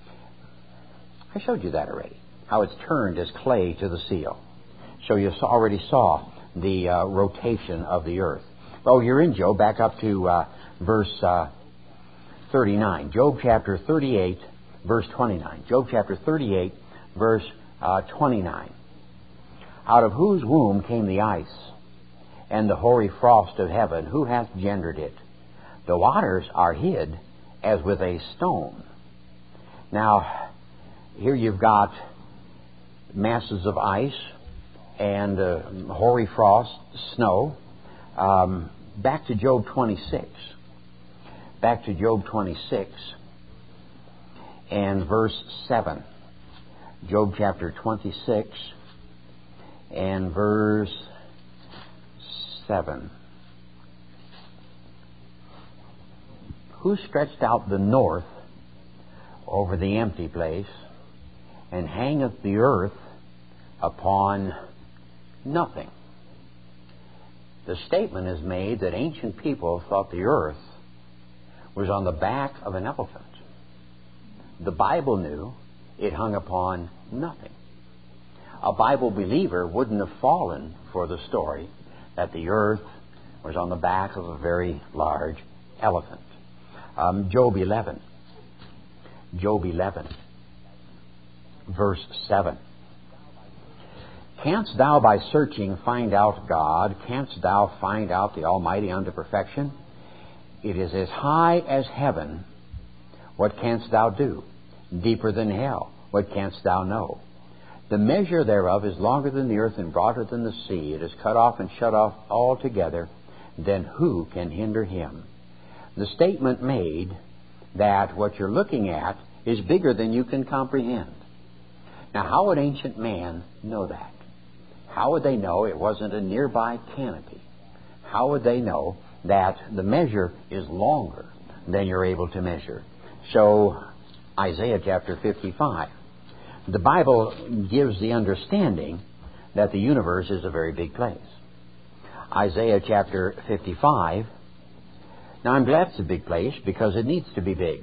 I showed you that already. How it's turned as clay to the seal. So you already saw the rotation of the earth. Oh, you're in Job. Back up to verse 39. Job chapter 38, verse 29. Job chapter 38, verse 29. Out of whose womb came the ice, and the hoary frost of heaven? Who hath gendered it? The waters are hid as with a stone. Now, here you've got masses of ice and hoary frost, snow. Back to Job 26. Back to Job 26 and verse 7. Job chapter 26 and verse 7. Who stretched out the north over the empty place, and hangeth the earth upon nothing? The statement is made that ancient people thought the earth was on the back of an elephant. The Bible knew it hung upon nothing. A Bible believer wouldn't have fallen for the story that the earth was on the back of a very large elephant. Job 11. Job 11, verse 7. Canst thou by searching find out God? Canst thou find out the Almighty unto perfection? It is as high as heaven. What canst thou do? Deeper than hell. What canst thou know? The measure thereof is longer than the earth and broader than the sea. It is cut off and shut off altogether. Then who can hinder him? The statement made that what you're looking at is bigger than you can comprehend. Now, how would ancient man know that? How would they know it wasn't a nearby canopy? How would they know that the measure is longer than you're able to measure? So, Isaiah chapter 55. The Bible gives the understanding that the universe is a very big place. Isaiah chapter 55. Now, I'm glad it's a big place because it needs to be big.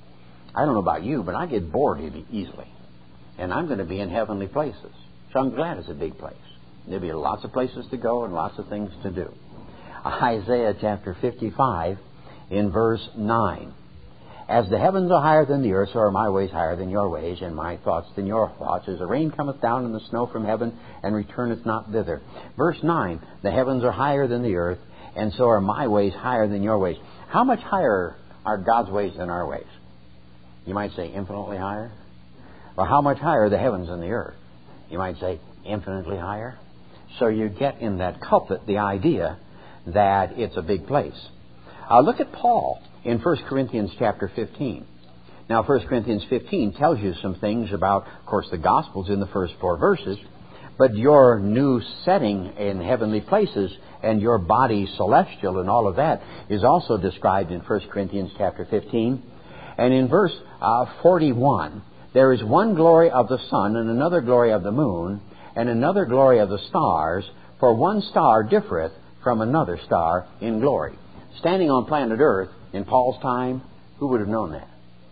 I don't know about you, but I get bored easily. And I'm going to be in heavenly places. So I'm glad it's a big place. There'll be lots of places to go and lots of things to do. Isaiah chapter 55 in verse 9. As the heavens are higher than the earth, so are my ways higher than your ways, and my thoughts than your thoughts. As the rain cometh down and the snow from heaven, and returneth not thither. Verse 9, the heavens are higher than the earth, and so are my ways higher than your ways. How much higher are God's ways than our ways? You might say infinitely higher. Well, how much higher are the heavens than the earth? You might say infinitely higher. So you get in that couplet the idea that it's a big place. Look at Paul in 1 Corinthians chapter 15. Now, 1 Corinthians 15 tells you some things about, of course, the Gospels in the first 4 verses, but your new setting in heavenly places and your body celestial and all of that is also described in 1 Corinthians chapter 15. And in verse 41, there is one glory of the sun and another glory of the moon and another glory of the stars, for one star differeth from another star in glory. Standing on planet Earth in Paul's time, who would have known that?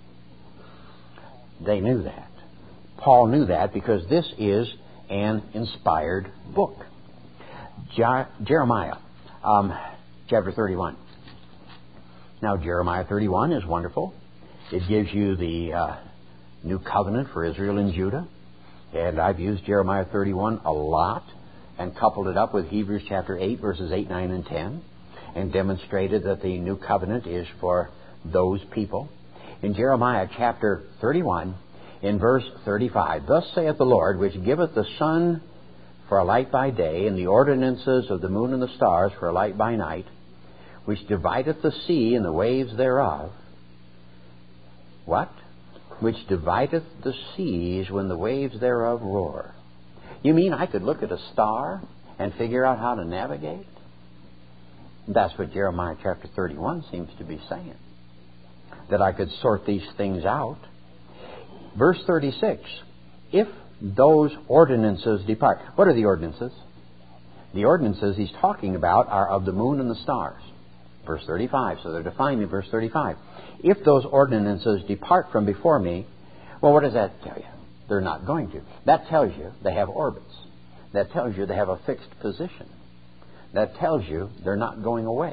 They knew that. Paul knew that because this is an inspired book. Jeremiah chapter 31. Now, Jeremiah 31 is wonderful. It gives you the new covenant for Israel and Judah. And I've used Jeremiah 31 a lot and coupled it up with Hebrews chapter 8, verses 8, 9, and 10, and demonstrated that the new covenant is for those people. In Jeremiah chapter 31, in verse 35, thus saith the Lord, which giveth the sun for a light by day, and the ordinances of the moon and the stars for a light by night, which divideth the sea and the waves thereof. What? Which divideth the seas when the waves thereof roar. You mean I could look at a star and figure out how to navigate? That's what Jeremiah chapter 31 seems to be saying. That I could sort these things out. Verse 36, if those ordinances depart. What are the ordinances? The ordinances he's talking about are of the moon and the stars. Verse 35, so they're defined in verse 35. If those ordinances depart from before me, well, what does that tell you? They're not going to. That tells you they have orbits. That tells you they have a fixed position. That tells you they're not going away.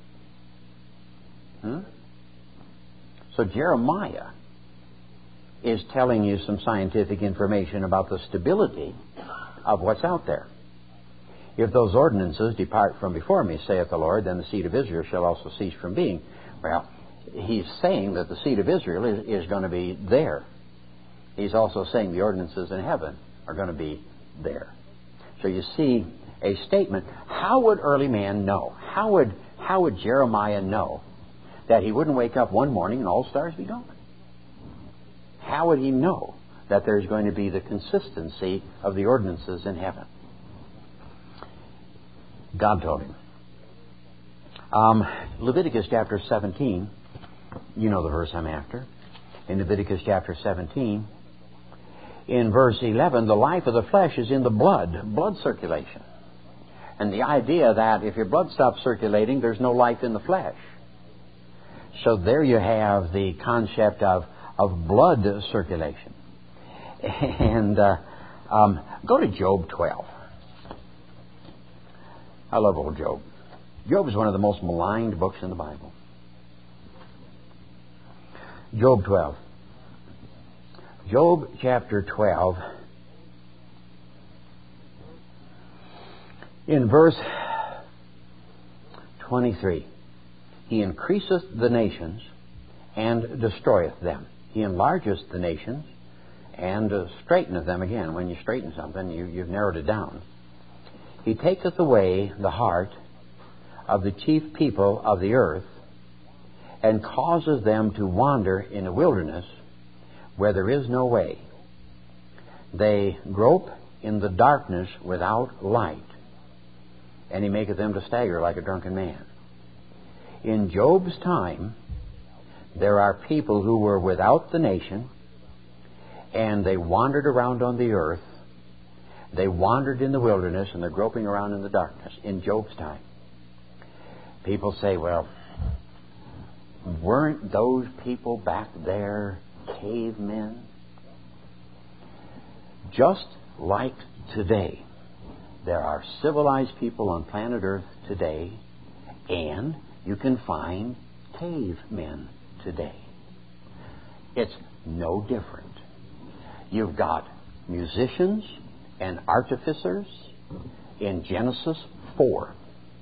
So Jeremiah is telling you some scientific information about the stability of what's out there. If those ordinances depart from before me, saith the Lord, then the seed of Israel shall also cease from being. Well, he's saying that the seed of Israel is going to be there. He's also saying the ordinances in heaven are going to be there. So you see a statement. How would early man know? How would Jeremiah know that he wouldn't wake up one morning and all stars be gone? How would he know that there's going to be the consistency of the ordinances in heaven? God told him. Leviticus chapter 17, you know the verse I'm after. In Leviticus chapter 17, in verse 11, the life of the flesh is in the blood circulation. And the idea that if your blood stops circulating, there's no life in the flesh. So there you have the concept of blood circulation. And go to Job 12. I love old Job. Job is one of the most maligned books in the Bible. Job 12. Job chapter 12, in verse 23, he increaseth the nations and destroyeth them. He enlargeth the nations and straighteneth them again. When you straighten something, you've narrowed it down. He taketh away the heart of the chief people of the earth and causes them to wander in a wilderness where there is no way. They grope in the darkness without light, and he maketh them to stagger like a drunken man. In Job's time, there are people who were without the nation, and they wandered around on the earth. They wandered in the wilderness, and they're groping around in the darkness in Job's time. People say, well, weren't those people back there cavemen? Just like today, there are civilized people on planet Earth today, and you can find cavemen today. It's no different. You've got musicians and artificers in Genesis 4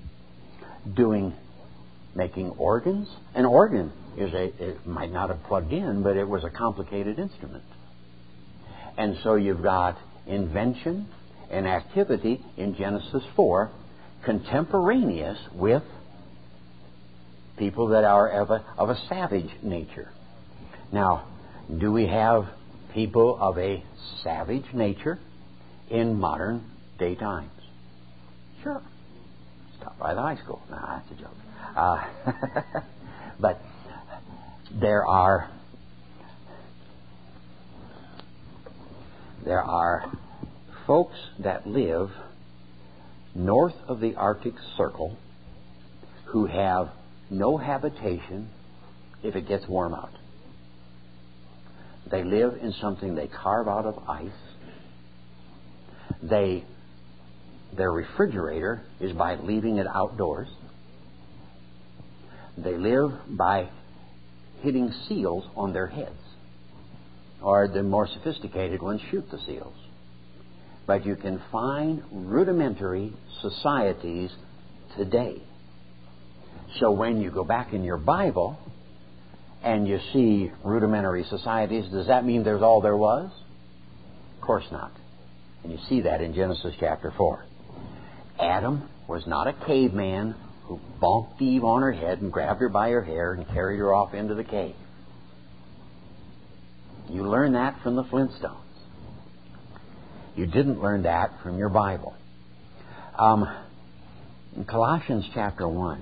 making organs. An organ it might not have plugged in, but it was a complicated instrument. And so you've got invention and activity in Genesis 4 contemporaneous with people that are of a savage nature. Now, do we have people of a savage nature in modern day times? Sure. Stop by the high school. Nah, that's a joke. But there are folks that live north of the Arctic Circle who have no habitation if it gets warm out. They live in something they carve out of ice. Their refrigerator is by leaving it outdoors. They live by hitting seals on their heads. Or the more sophisticated ones shoot the seals. But you can find rudimentary societies today. So when you go back in your Bible and you see rudimentary societies, does that mean there's all there was? Of course not. And you see that in Genesis chapter 4. Adam was not a caveman who bonked Eve on her head and grabbed her by her hair and carried her off into the cave. You learn that from the Flintstones. You didn't learn that from your Bible. In Colossians chapter 1,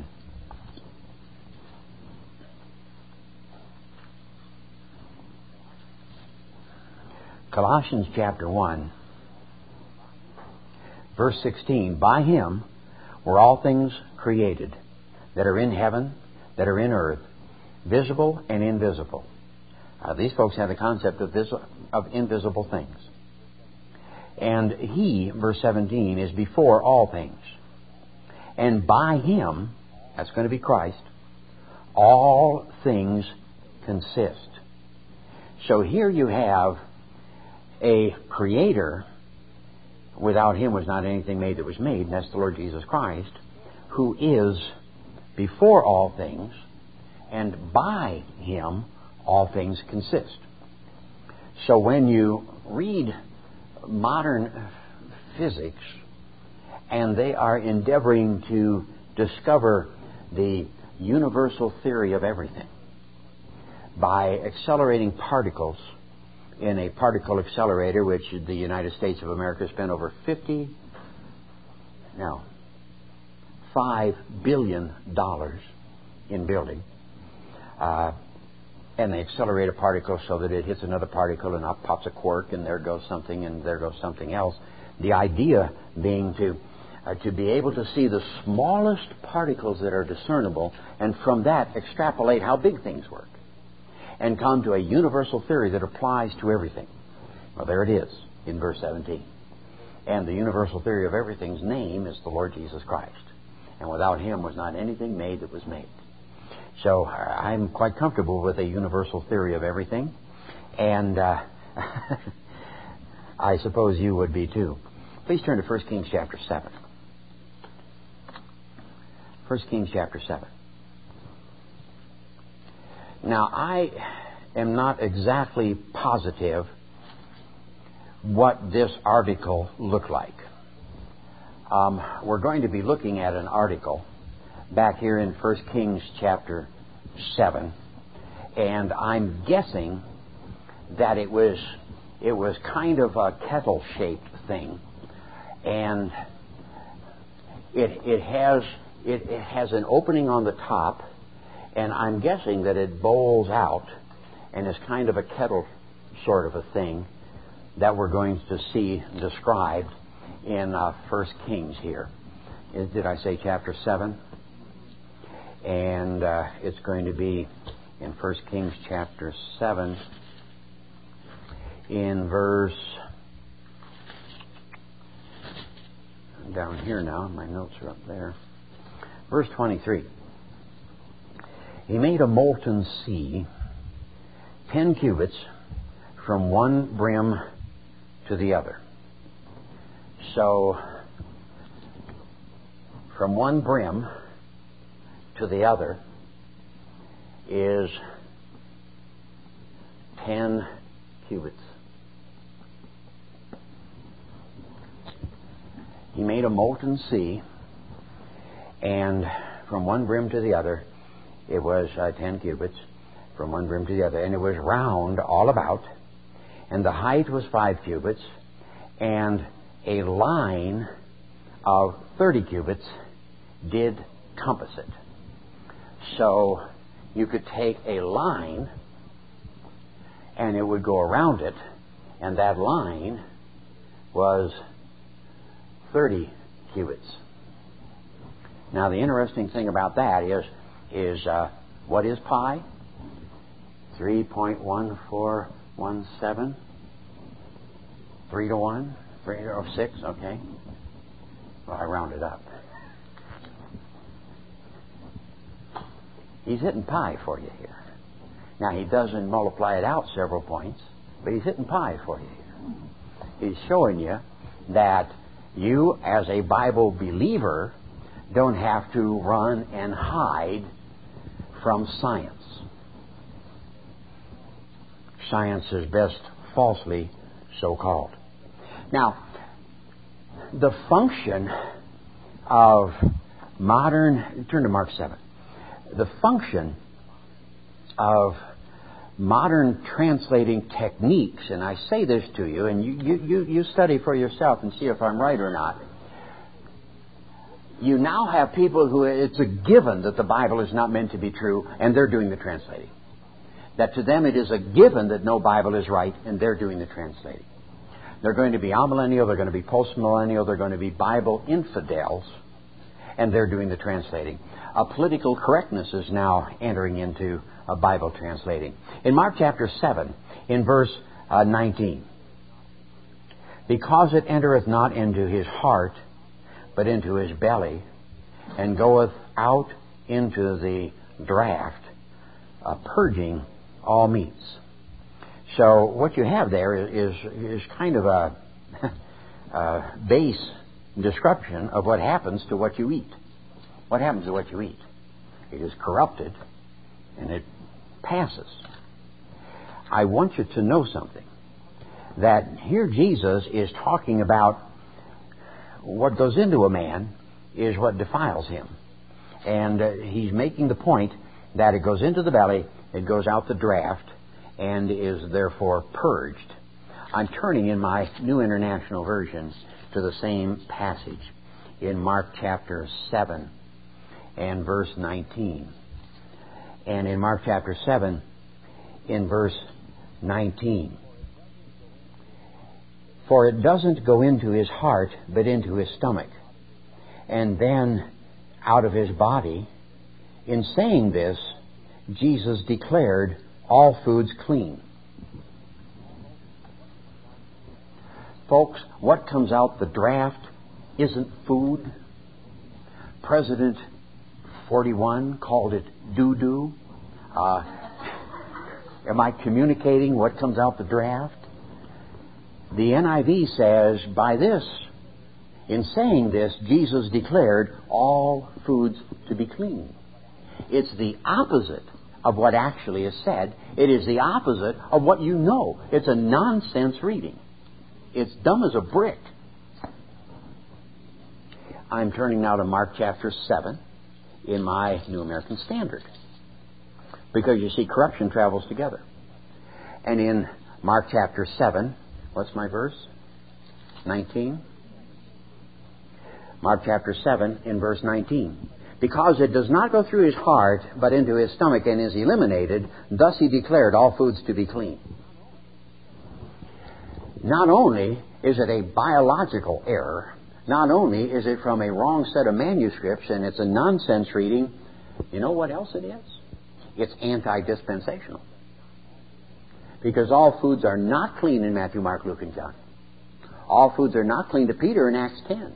Colossians chapter 1, verse 16, by Him were all things created that are in heaven, that are in earth, visible and invisible. These folks have the concept of invisible things. And He, verse 17, is before all things. And by Him, that's going to be Christ, all things consist. So here you have a Creator. Without Him was not anything made that was made, and that's the Lord Jesus Christ, who is before all things, and by Him all things consist. So when you read modern physics, and they are endeavoring to discover the universal theory of everything by accelerating particles in a particle accelerator, which the United States of America spent over $5 billion in building. And they accelerate a particle so that it hits another particle and up pops a quark, and there goes something, and there goes something else. The idea being to be able to see the smallest particles that are discernible, and from that extrapolate how big things work, and come to a universal theory that applies to everything. Well, there it is in verse 17. And the universal theory of everything's name is the Lord Jesus Christ. And without Him was not anything made that was made. So I'm quite comfortable with a universal theory of everything. And I suppose you would be too. Please turn to 1 Kings chapter 7. 1 Kings chapter 7. Now, I am not exactly positive what this article looked like. We're going to be looking at an article back here in 1 Kings chapter 7, and I'm guessing that it was kind of a kettle-shaped thing, and it has an opening on the top. And I'm guessing that it bowls out and is kind of a kettle sort of a thing that we're going to see described in 1 Kings here. Did I say chapter 7? And it's going to be in 1 Kings chapter 7 in verse... I'm down here now. My notes are up there. Verse 23. He made a molten sea, 10 cubits, from one brim to the other. So, from one brim to the other is 10 cubits. He made a molten sea, and from one brim to the other, it was 10 cubits from one brim to the other, and it was round all about, and the height was 5 cubits, and a line of 30 cubits did compass it. So you could take a line, and it would go around it, and that line was 30 cubits. Now, the interesting thing about that is what is pi? 3.1417? 3 to 1? 3 to 6? Okay. Well, I rounded up. He's hitting pi for you here. Now, he doesn't multiply it out several points, but he's hitting pi for you here. He's showing you that you, as a Bible believer, don't have to run and hide from science. Science is best falsely so called. Now, the function of modern, turn to Mark 7, the function of modern translating techniques, and I say this to you, and you study for yourself and see if I'm right or not. You now have people who it's a given that the Bible is not meant to be true, and they're doing the translating. That to them it is a given that no Bible is right, and they're doing the translating. They're going to be amillennial, they're going to be postmillennial, they're going to be Bible infidels, and they're doing the translating. Political correctness is now entering into Bible translating. In Mark chapter 7, in verse 19, because it entereth not into his heart, but into his belly, and goeth out into the draught, purging all meats. So what you have there is kind of a base description of what happens to what you eat. What happens to what you eat? It is corrupted, and it passes. I want you to know something. That here Jesus is talking about what goes into a man is what defiles him. And he's making the point that it goes into the belly, it goes out the draught, and is therefore purged. I'm turning in my New International Version to the same passage in Mark chapter 7 and verse 19. And in Mark chapter 7, in verse 19, for it doesn't go into his heart, but into his stomach, and then out of his body. In saying this, Jesus declared all foods clean. Folks, what comes out the draft isn't food. President 41 called it doo-doo. Am I communicating what comes out the draft? The NIV says, by this, in saying this, Jesus declared all foods to be clean. It's the opposite of what actually is said. It is the opposite of what you know. It's a nonsense reading. It's dumb as a brick. I'm turning now to Mark chapter 7 in my New American Standard. Because you see, corruption travels together. And in Mark chapter 7, what's my verse? 19. Mark chapter 7 in verse 19. Because it does not go through his heart, but into his stomach, and is eliminated, thus he declared all foods to be clean. Not only is it a biological error, not only is it from a wrong set of manuscripts, and it's a nonsense reading, you know what else it is? It's anti-dispensational. Because all foods are not clean in Matthew, Mark, Luke, and John. All foods are not clean to Peter in Acts 10.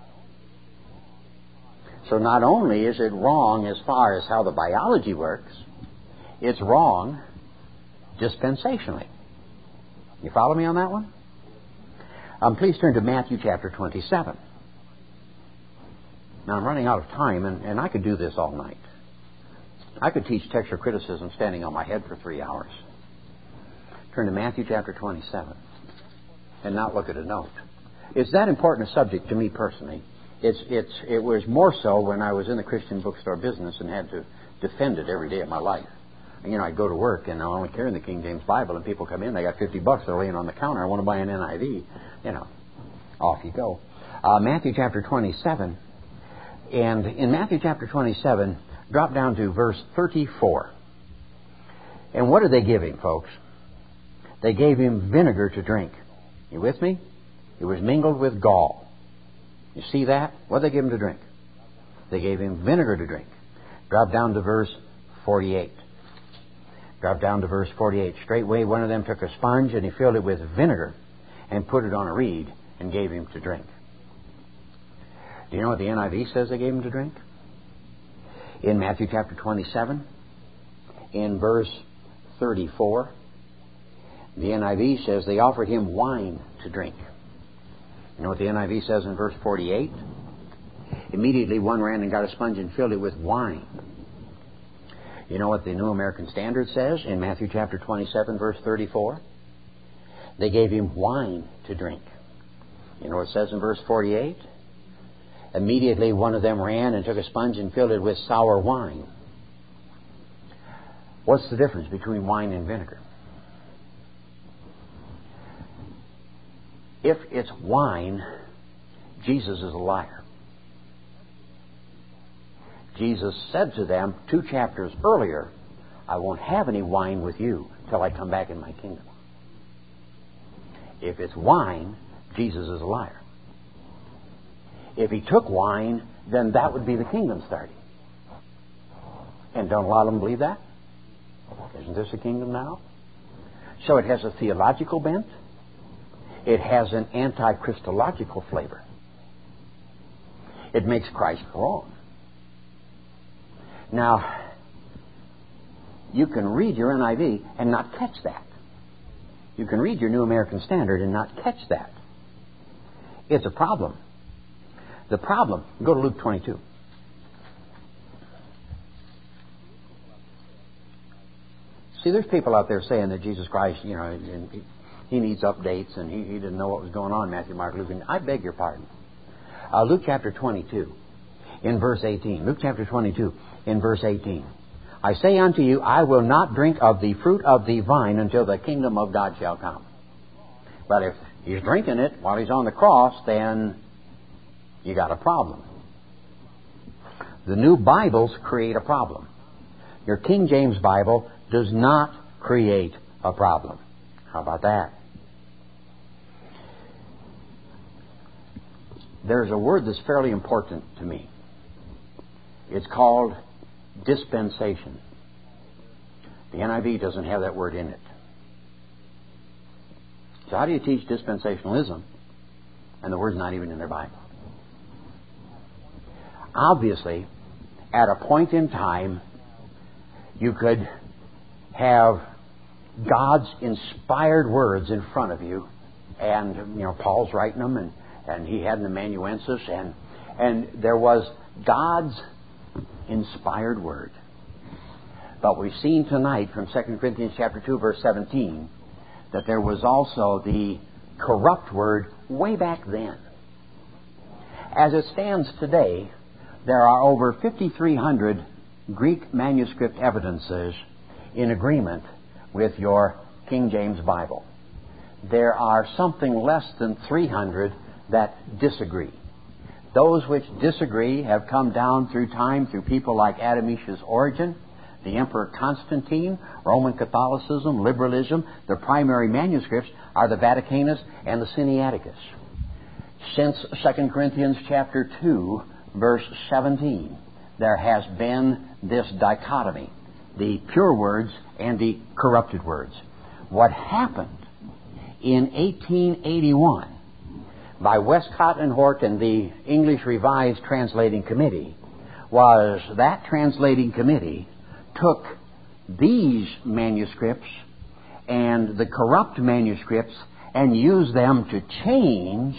So not only is it wrong as far as how the biology works, it's wrong dispensationally. You follow me on that one? Please turn to Matthew chapter 27. Now I'm running out of time, and I could do this all night. I could teach textual criticism standing on my head for 3 hours. Turn to Matthew chapter 27 and not look at a note. It's that important a subject to me personally. It was more so when I was in the Christian bookstore business and had to defend it every day of my life. And, you know, I'd go to work and I'm only carrying the King James Bible, and people come in, they got $50, they're laying on the counter, I want to buy an NIV. You know, off you go. Matthew chapter 27. And in Matthew chapter 27, drop down to verse 34. And what did they give him, folks? They gave him vinegar to drink. You with me? It was mingled with gall. You see that? What did they give him to drink? They gave him vinegar to drink. Drop down to verse 48. Drop down to verse 48. Straightway one of them took a sponge and he filled it with vinegar and put it on a reed and gave him to drink. Do you know what the NIV says they gave him to drink? In Matthew chapter 27, in verse 34, the NIV says they offered him wine to drink. You know what the NIV says in verse 48? Immediately one ran and got a sponge and filled it with wine. You know what the New American Standard says in Matthew chapter 27, verse 34? They gave him wine to drink. You know what it says in verse 48? Immediately one of them ran and took a sponge and filled it with sour wine. What's the difference between wine and vinegar? If it's wine, Jesus is a liar. Jesus said to them 2 chapters earlier, I won't have any wine with you till I come back in my kingdom. If it's wine, Jesus is a liar. If he took wine, then that would be the kingdom starting. And don't a lot of them believe that? Isn't this a kingdom now? So it has a theological bent. It has an anti-Christological flavor. It makes Christ wrong. Now, you can read your NIV and not catch that. You can read your New American Standard and not catch that. It's a problem. The problem, go to Luke 22. See, there's people out there saying that Jesus Christ, he needs updates and he didn't know what was going on, Matthew, Mark, Luke. And I beg your pardon. Luke chapter 22 in verse 18. Luke chapter 22 in verse 18. I say unto you, I will not drink of the fruit of the vine until the kingdom of God shall come. But if he's drinking it while he's on the cross, then you got a problem. The new Bibles create a problem. Your King James Bible does not create a problem. How about that? There's a word that's fairly important to me. It's called dispensation. The NIV doesn't have that word in it. So how do you teach dispensationalism and the word's not even in their Bible? Obviously, at a point in time, you could have God's inspired words in front of you, and Paul's writing them, and he had an amanuensis, and there was God's inspired word. But we've seen tonight from 2 Corinthians chapter 2, verse 17, that there was also the corrupt word way back then. As it stands today, there are over 5,300 Greek manuscript evidences in agreement with your King James Bible. There are something less than 300 that disagree. Those which disagree have come down through time through people like Adamicius Origen, the Emperor Constantine, Roman Catholicism, liberalism. The primary manuscripts are the Vaticanus and the Sinaiticus. Since 2 Corinthians chapter 2, verse 17, there has been this dichotomy, the pure words and the corrupted words. What happened in 1881 by Westcott and Hort and the English Revised Translating Committee was that translating committee took these manuscripts and the corrupt manuscripts and used them to change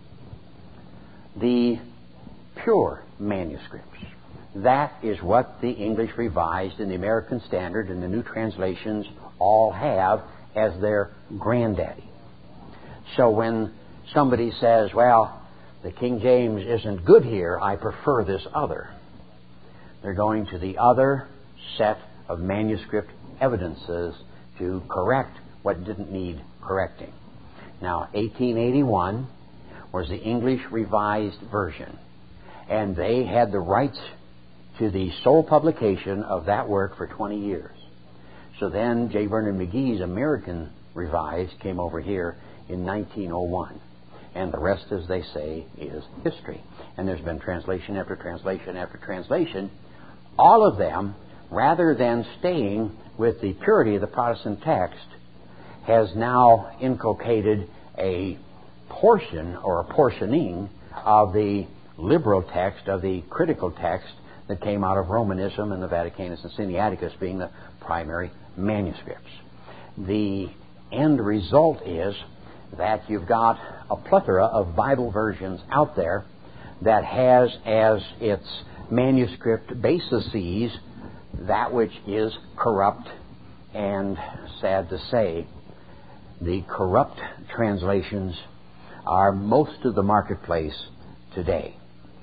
the pure manuscripts. That is what the English Revised and the American Standard and the New Translations all have as their granddaddy. So when somebody says, well, the King James isn't good here, I prefer this other, they're going to the other set of manuscript evidences to correct what didn't need correcting. Now, 1881 was the English Revised Version, and they had the rights to the sole publication of that work for 20 years. So then J. Vernon McGee's American Revised came over here in 1901. And the rest, as they say, is history. And there's been translation after translation after translation. All of them, rather than staying with the purity of the Protestant text, has now inculcated a portion or a portioning of the liberal text, of the critical text that came out of Romanism and the Vaticanus and Sinaiticus being the primary manuscripts. The end result is that you've got a plethora of Bible versions out there that has as its manuscript bases that which is corrupt, and sad to say, the corrupt translations are most of the marketplace today.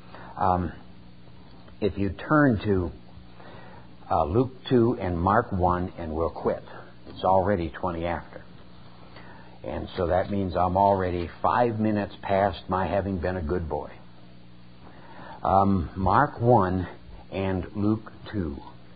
If you turn to Luke 2 and Mark 1, and we'll quit. It's already 20 after. And so that means I'm already 5 minutes past my having been a good boy. Mark 1 and Luke 2.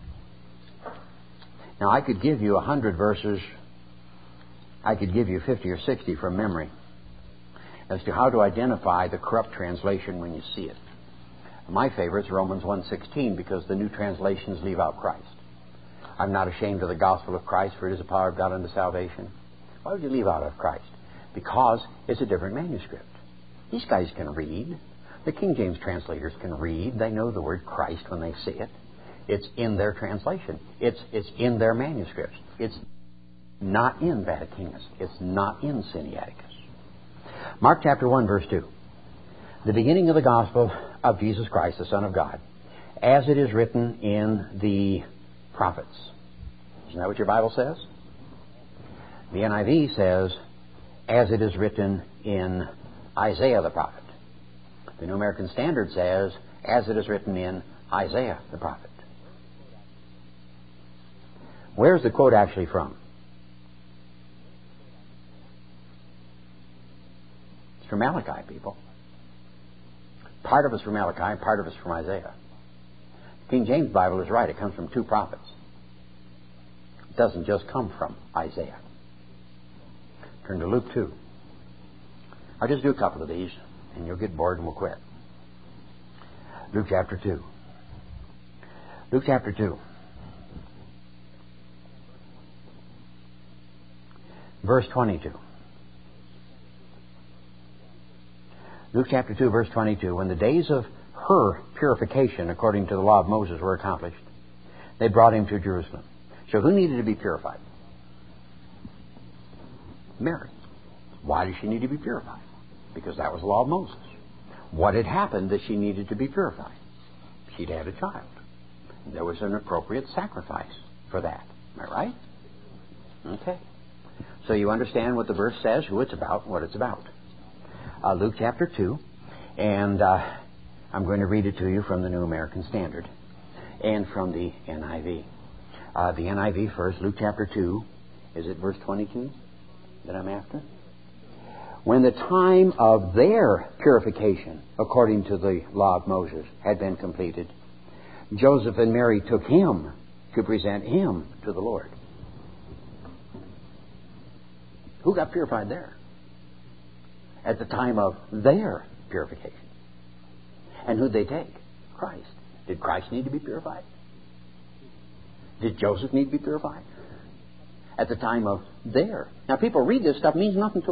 Now, I could give you 100 verses. I could give you 50 or 60 from memory as to how to identify the corrupt translation when you see it. My favorite is Romans 1:16, because the new translations leave out Christ. I'm not ashamed of the gospel of Christ, for it is the power of God unto salvation. Why would you leave out of Christ? Because it's a different manuscript. These guys can read. The King James translators can read. They know the word Christ when they see it. It's in their translation. It's in their manuscripts. It's not in Vaticanus. It's not in Sinaiticus. Mark chapter 1, verse 2. The beginning of the gospel of Jesus Christ, the Son of God, as it is written in the prophets. Isn't that what your Bible says? The NIV says, as it is written in Isaiah the prophet. The New American Standard says, as it is written in Isaiah the prophet. Where's the quote actually from? It's from Malachi, people. Part of it's from Malachi, part of it's from Isaiah. The King James Bible is right. It comes from two prophets. It doesn't just come from Isaiah. Turn to Luke 2. I'll just do a couple of these, and you'll get bored and we'll quit. Luke chapter 2. Luke chapter 2. Verse 22. Luke chapter 2, verse 22. When the days of her purification, according to the law of Moses, were accomplished, they brought him to Jerusalem. So who needed to be purified? Mary. Why did she need to be purified? Because that was the law of Moses. What had happened that she needed to be purified? She'd had a child. There was an appropriate sacrifice for that. Am I right? Okay. So you understand what the verse says, who it's about, what it's about. Luke chapter 2, and I'm going to read it to you from the New American Standard and from the NIV. The NIV first, Luke chapter 2, is it verse 22 that I'm after? When the time of their purification, according to the law of Moses, had been completed, Joseph and Mary took him to present him to the Lord. Who got purified there? At the time of their purification. And who'd they take? Christ. Did Christ need to be purified? Did Joseph need to be purified? At the time of their. Now people read this stuff, it means nothing to them.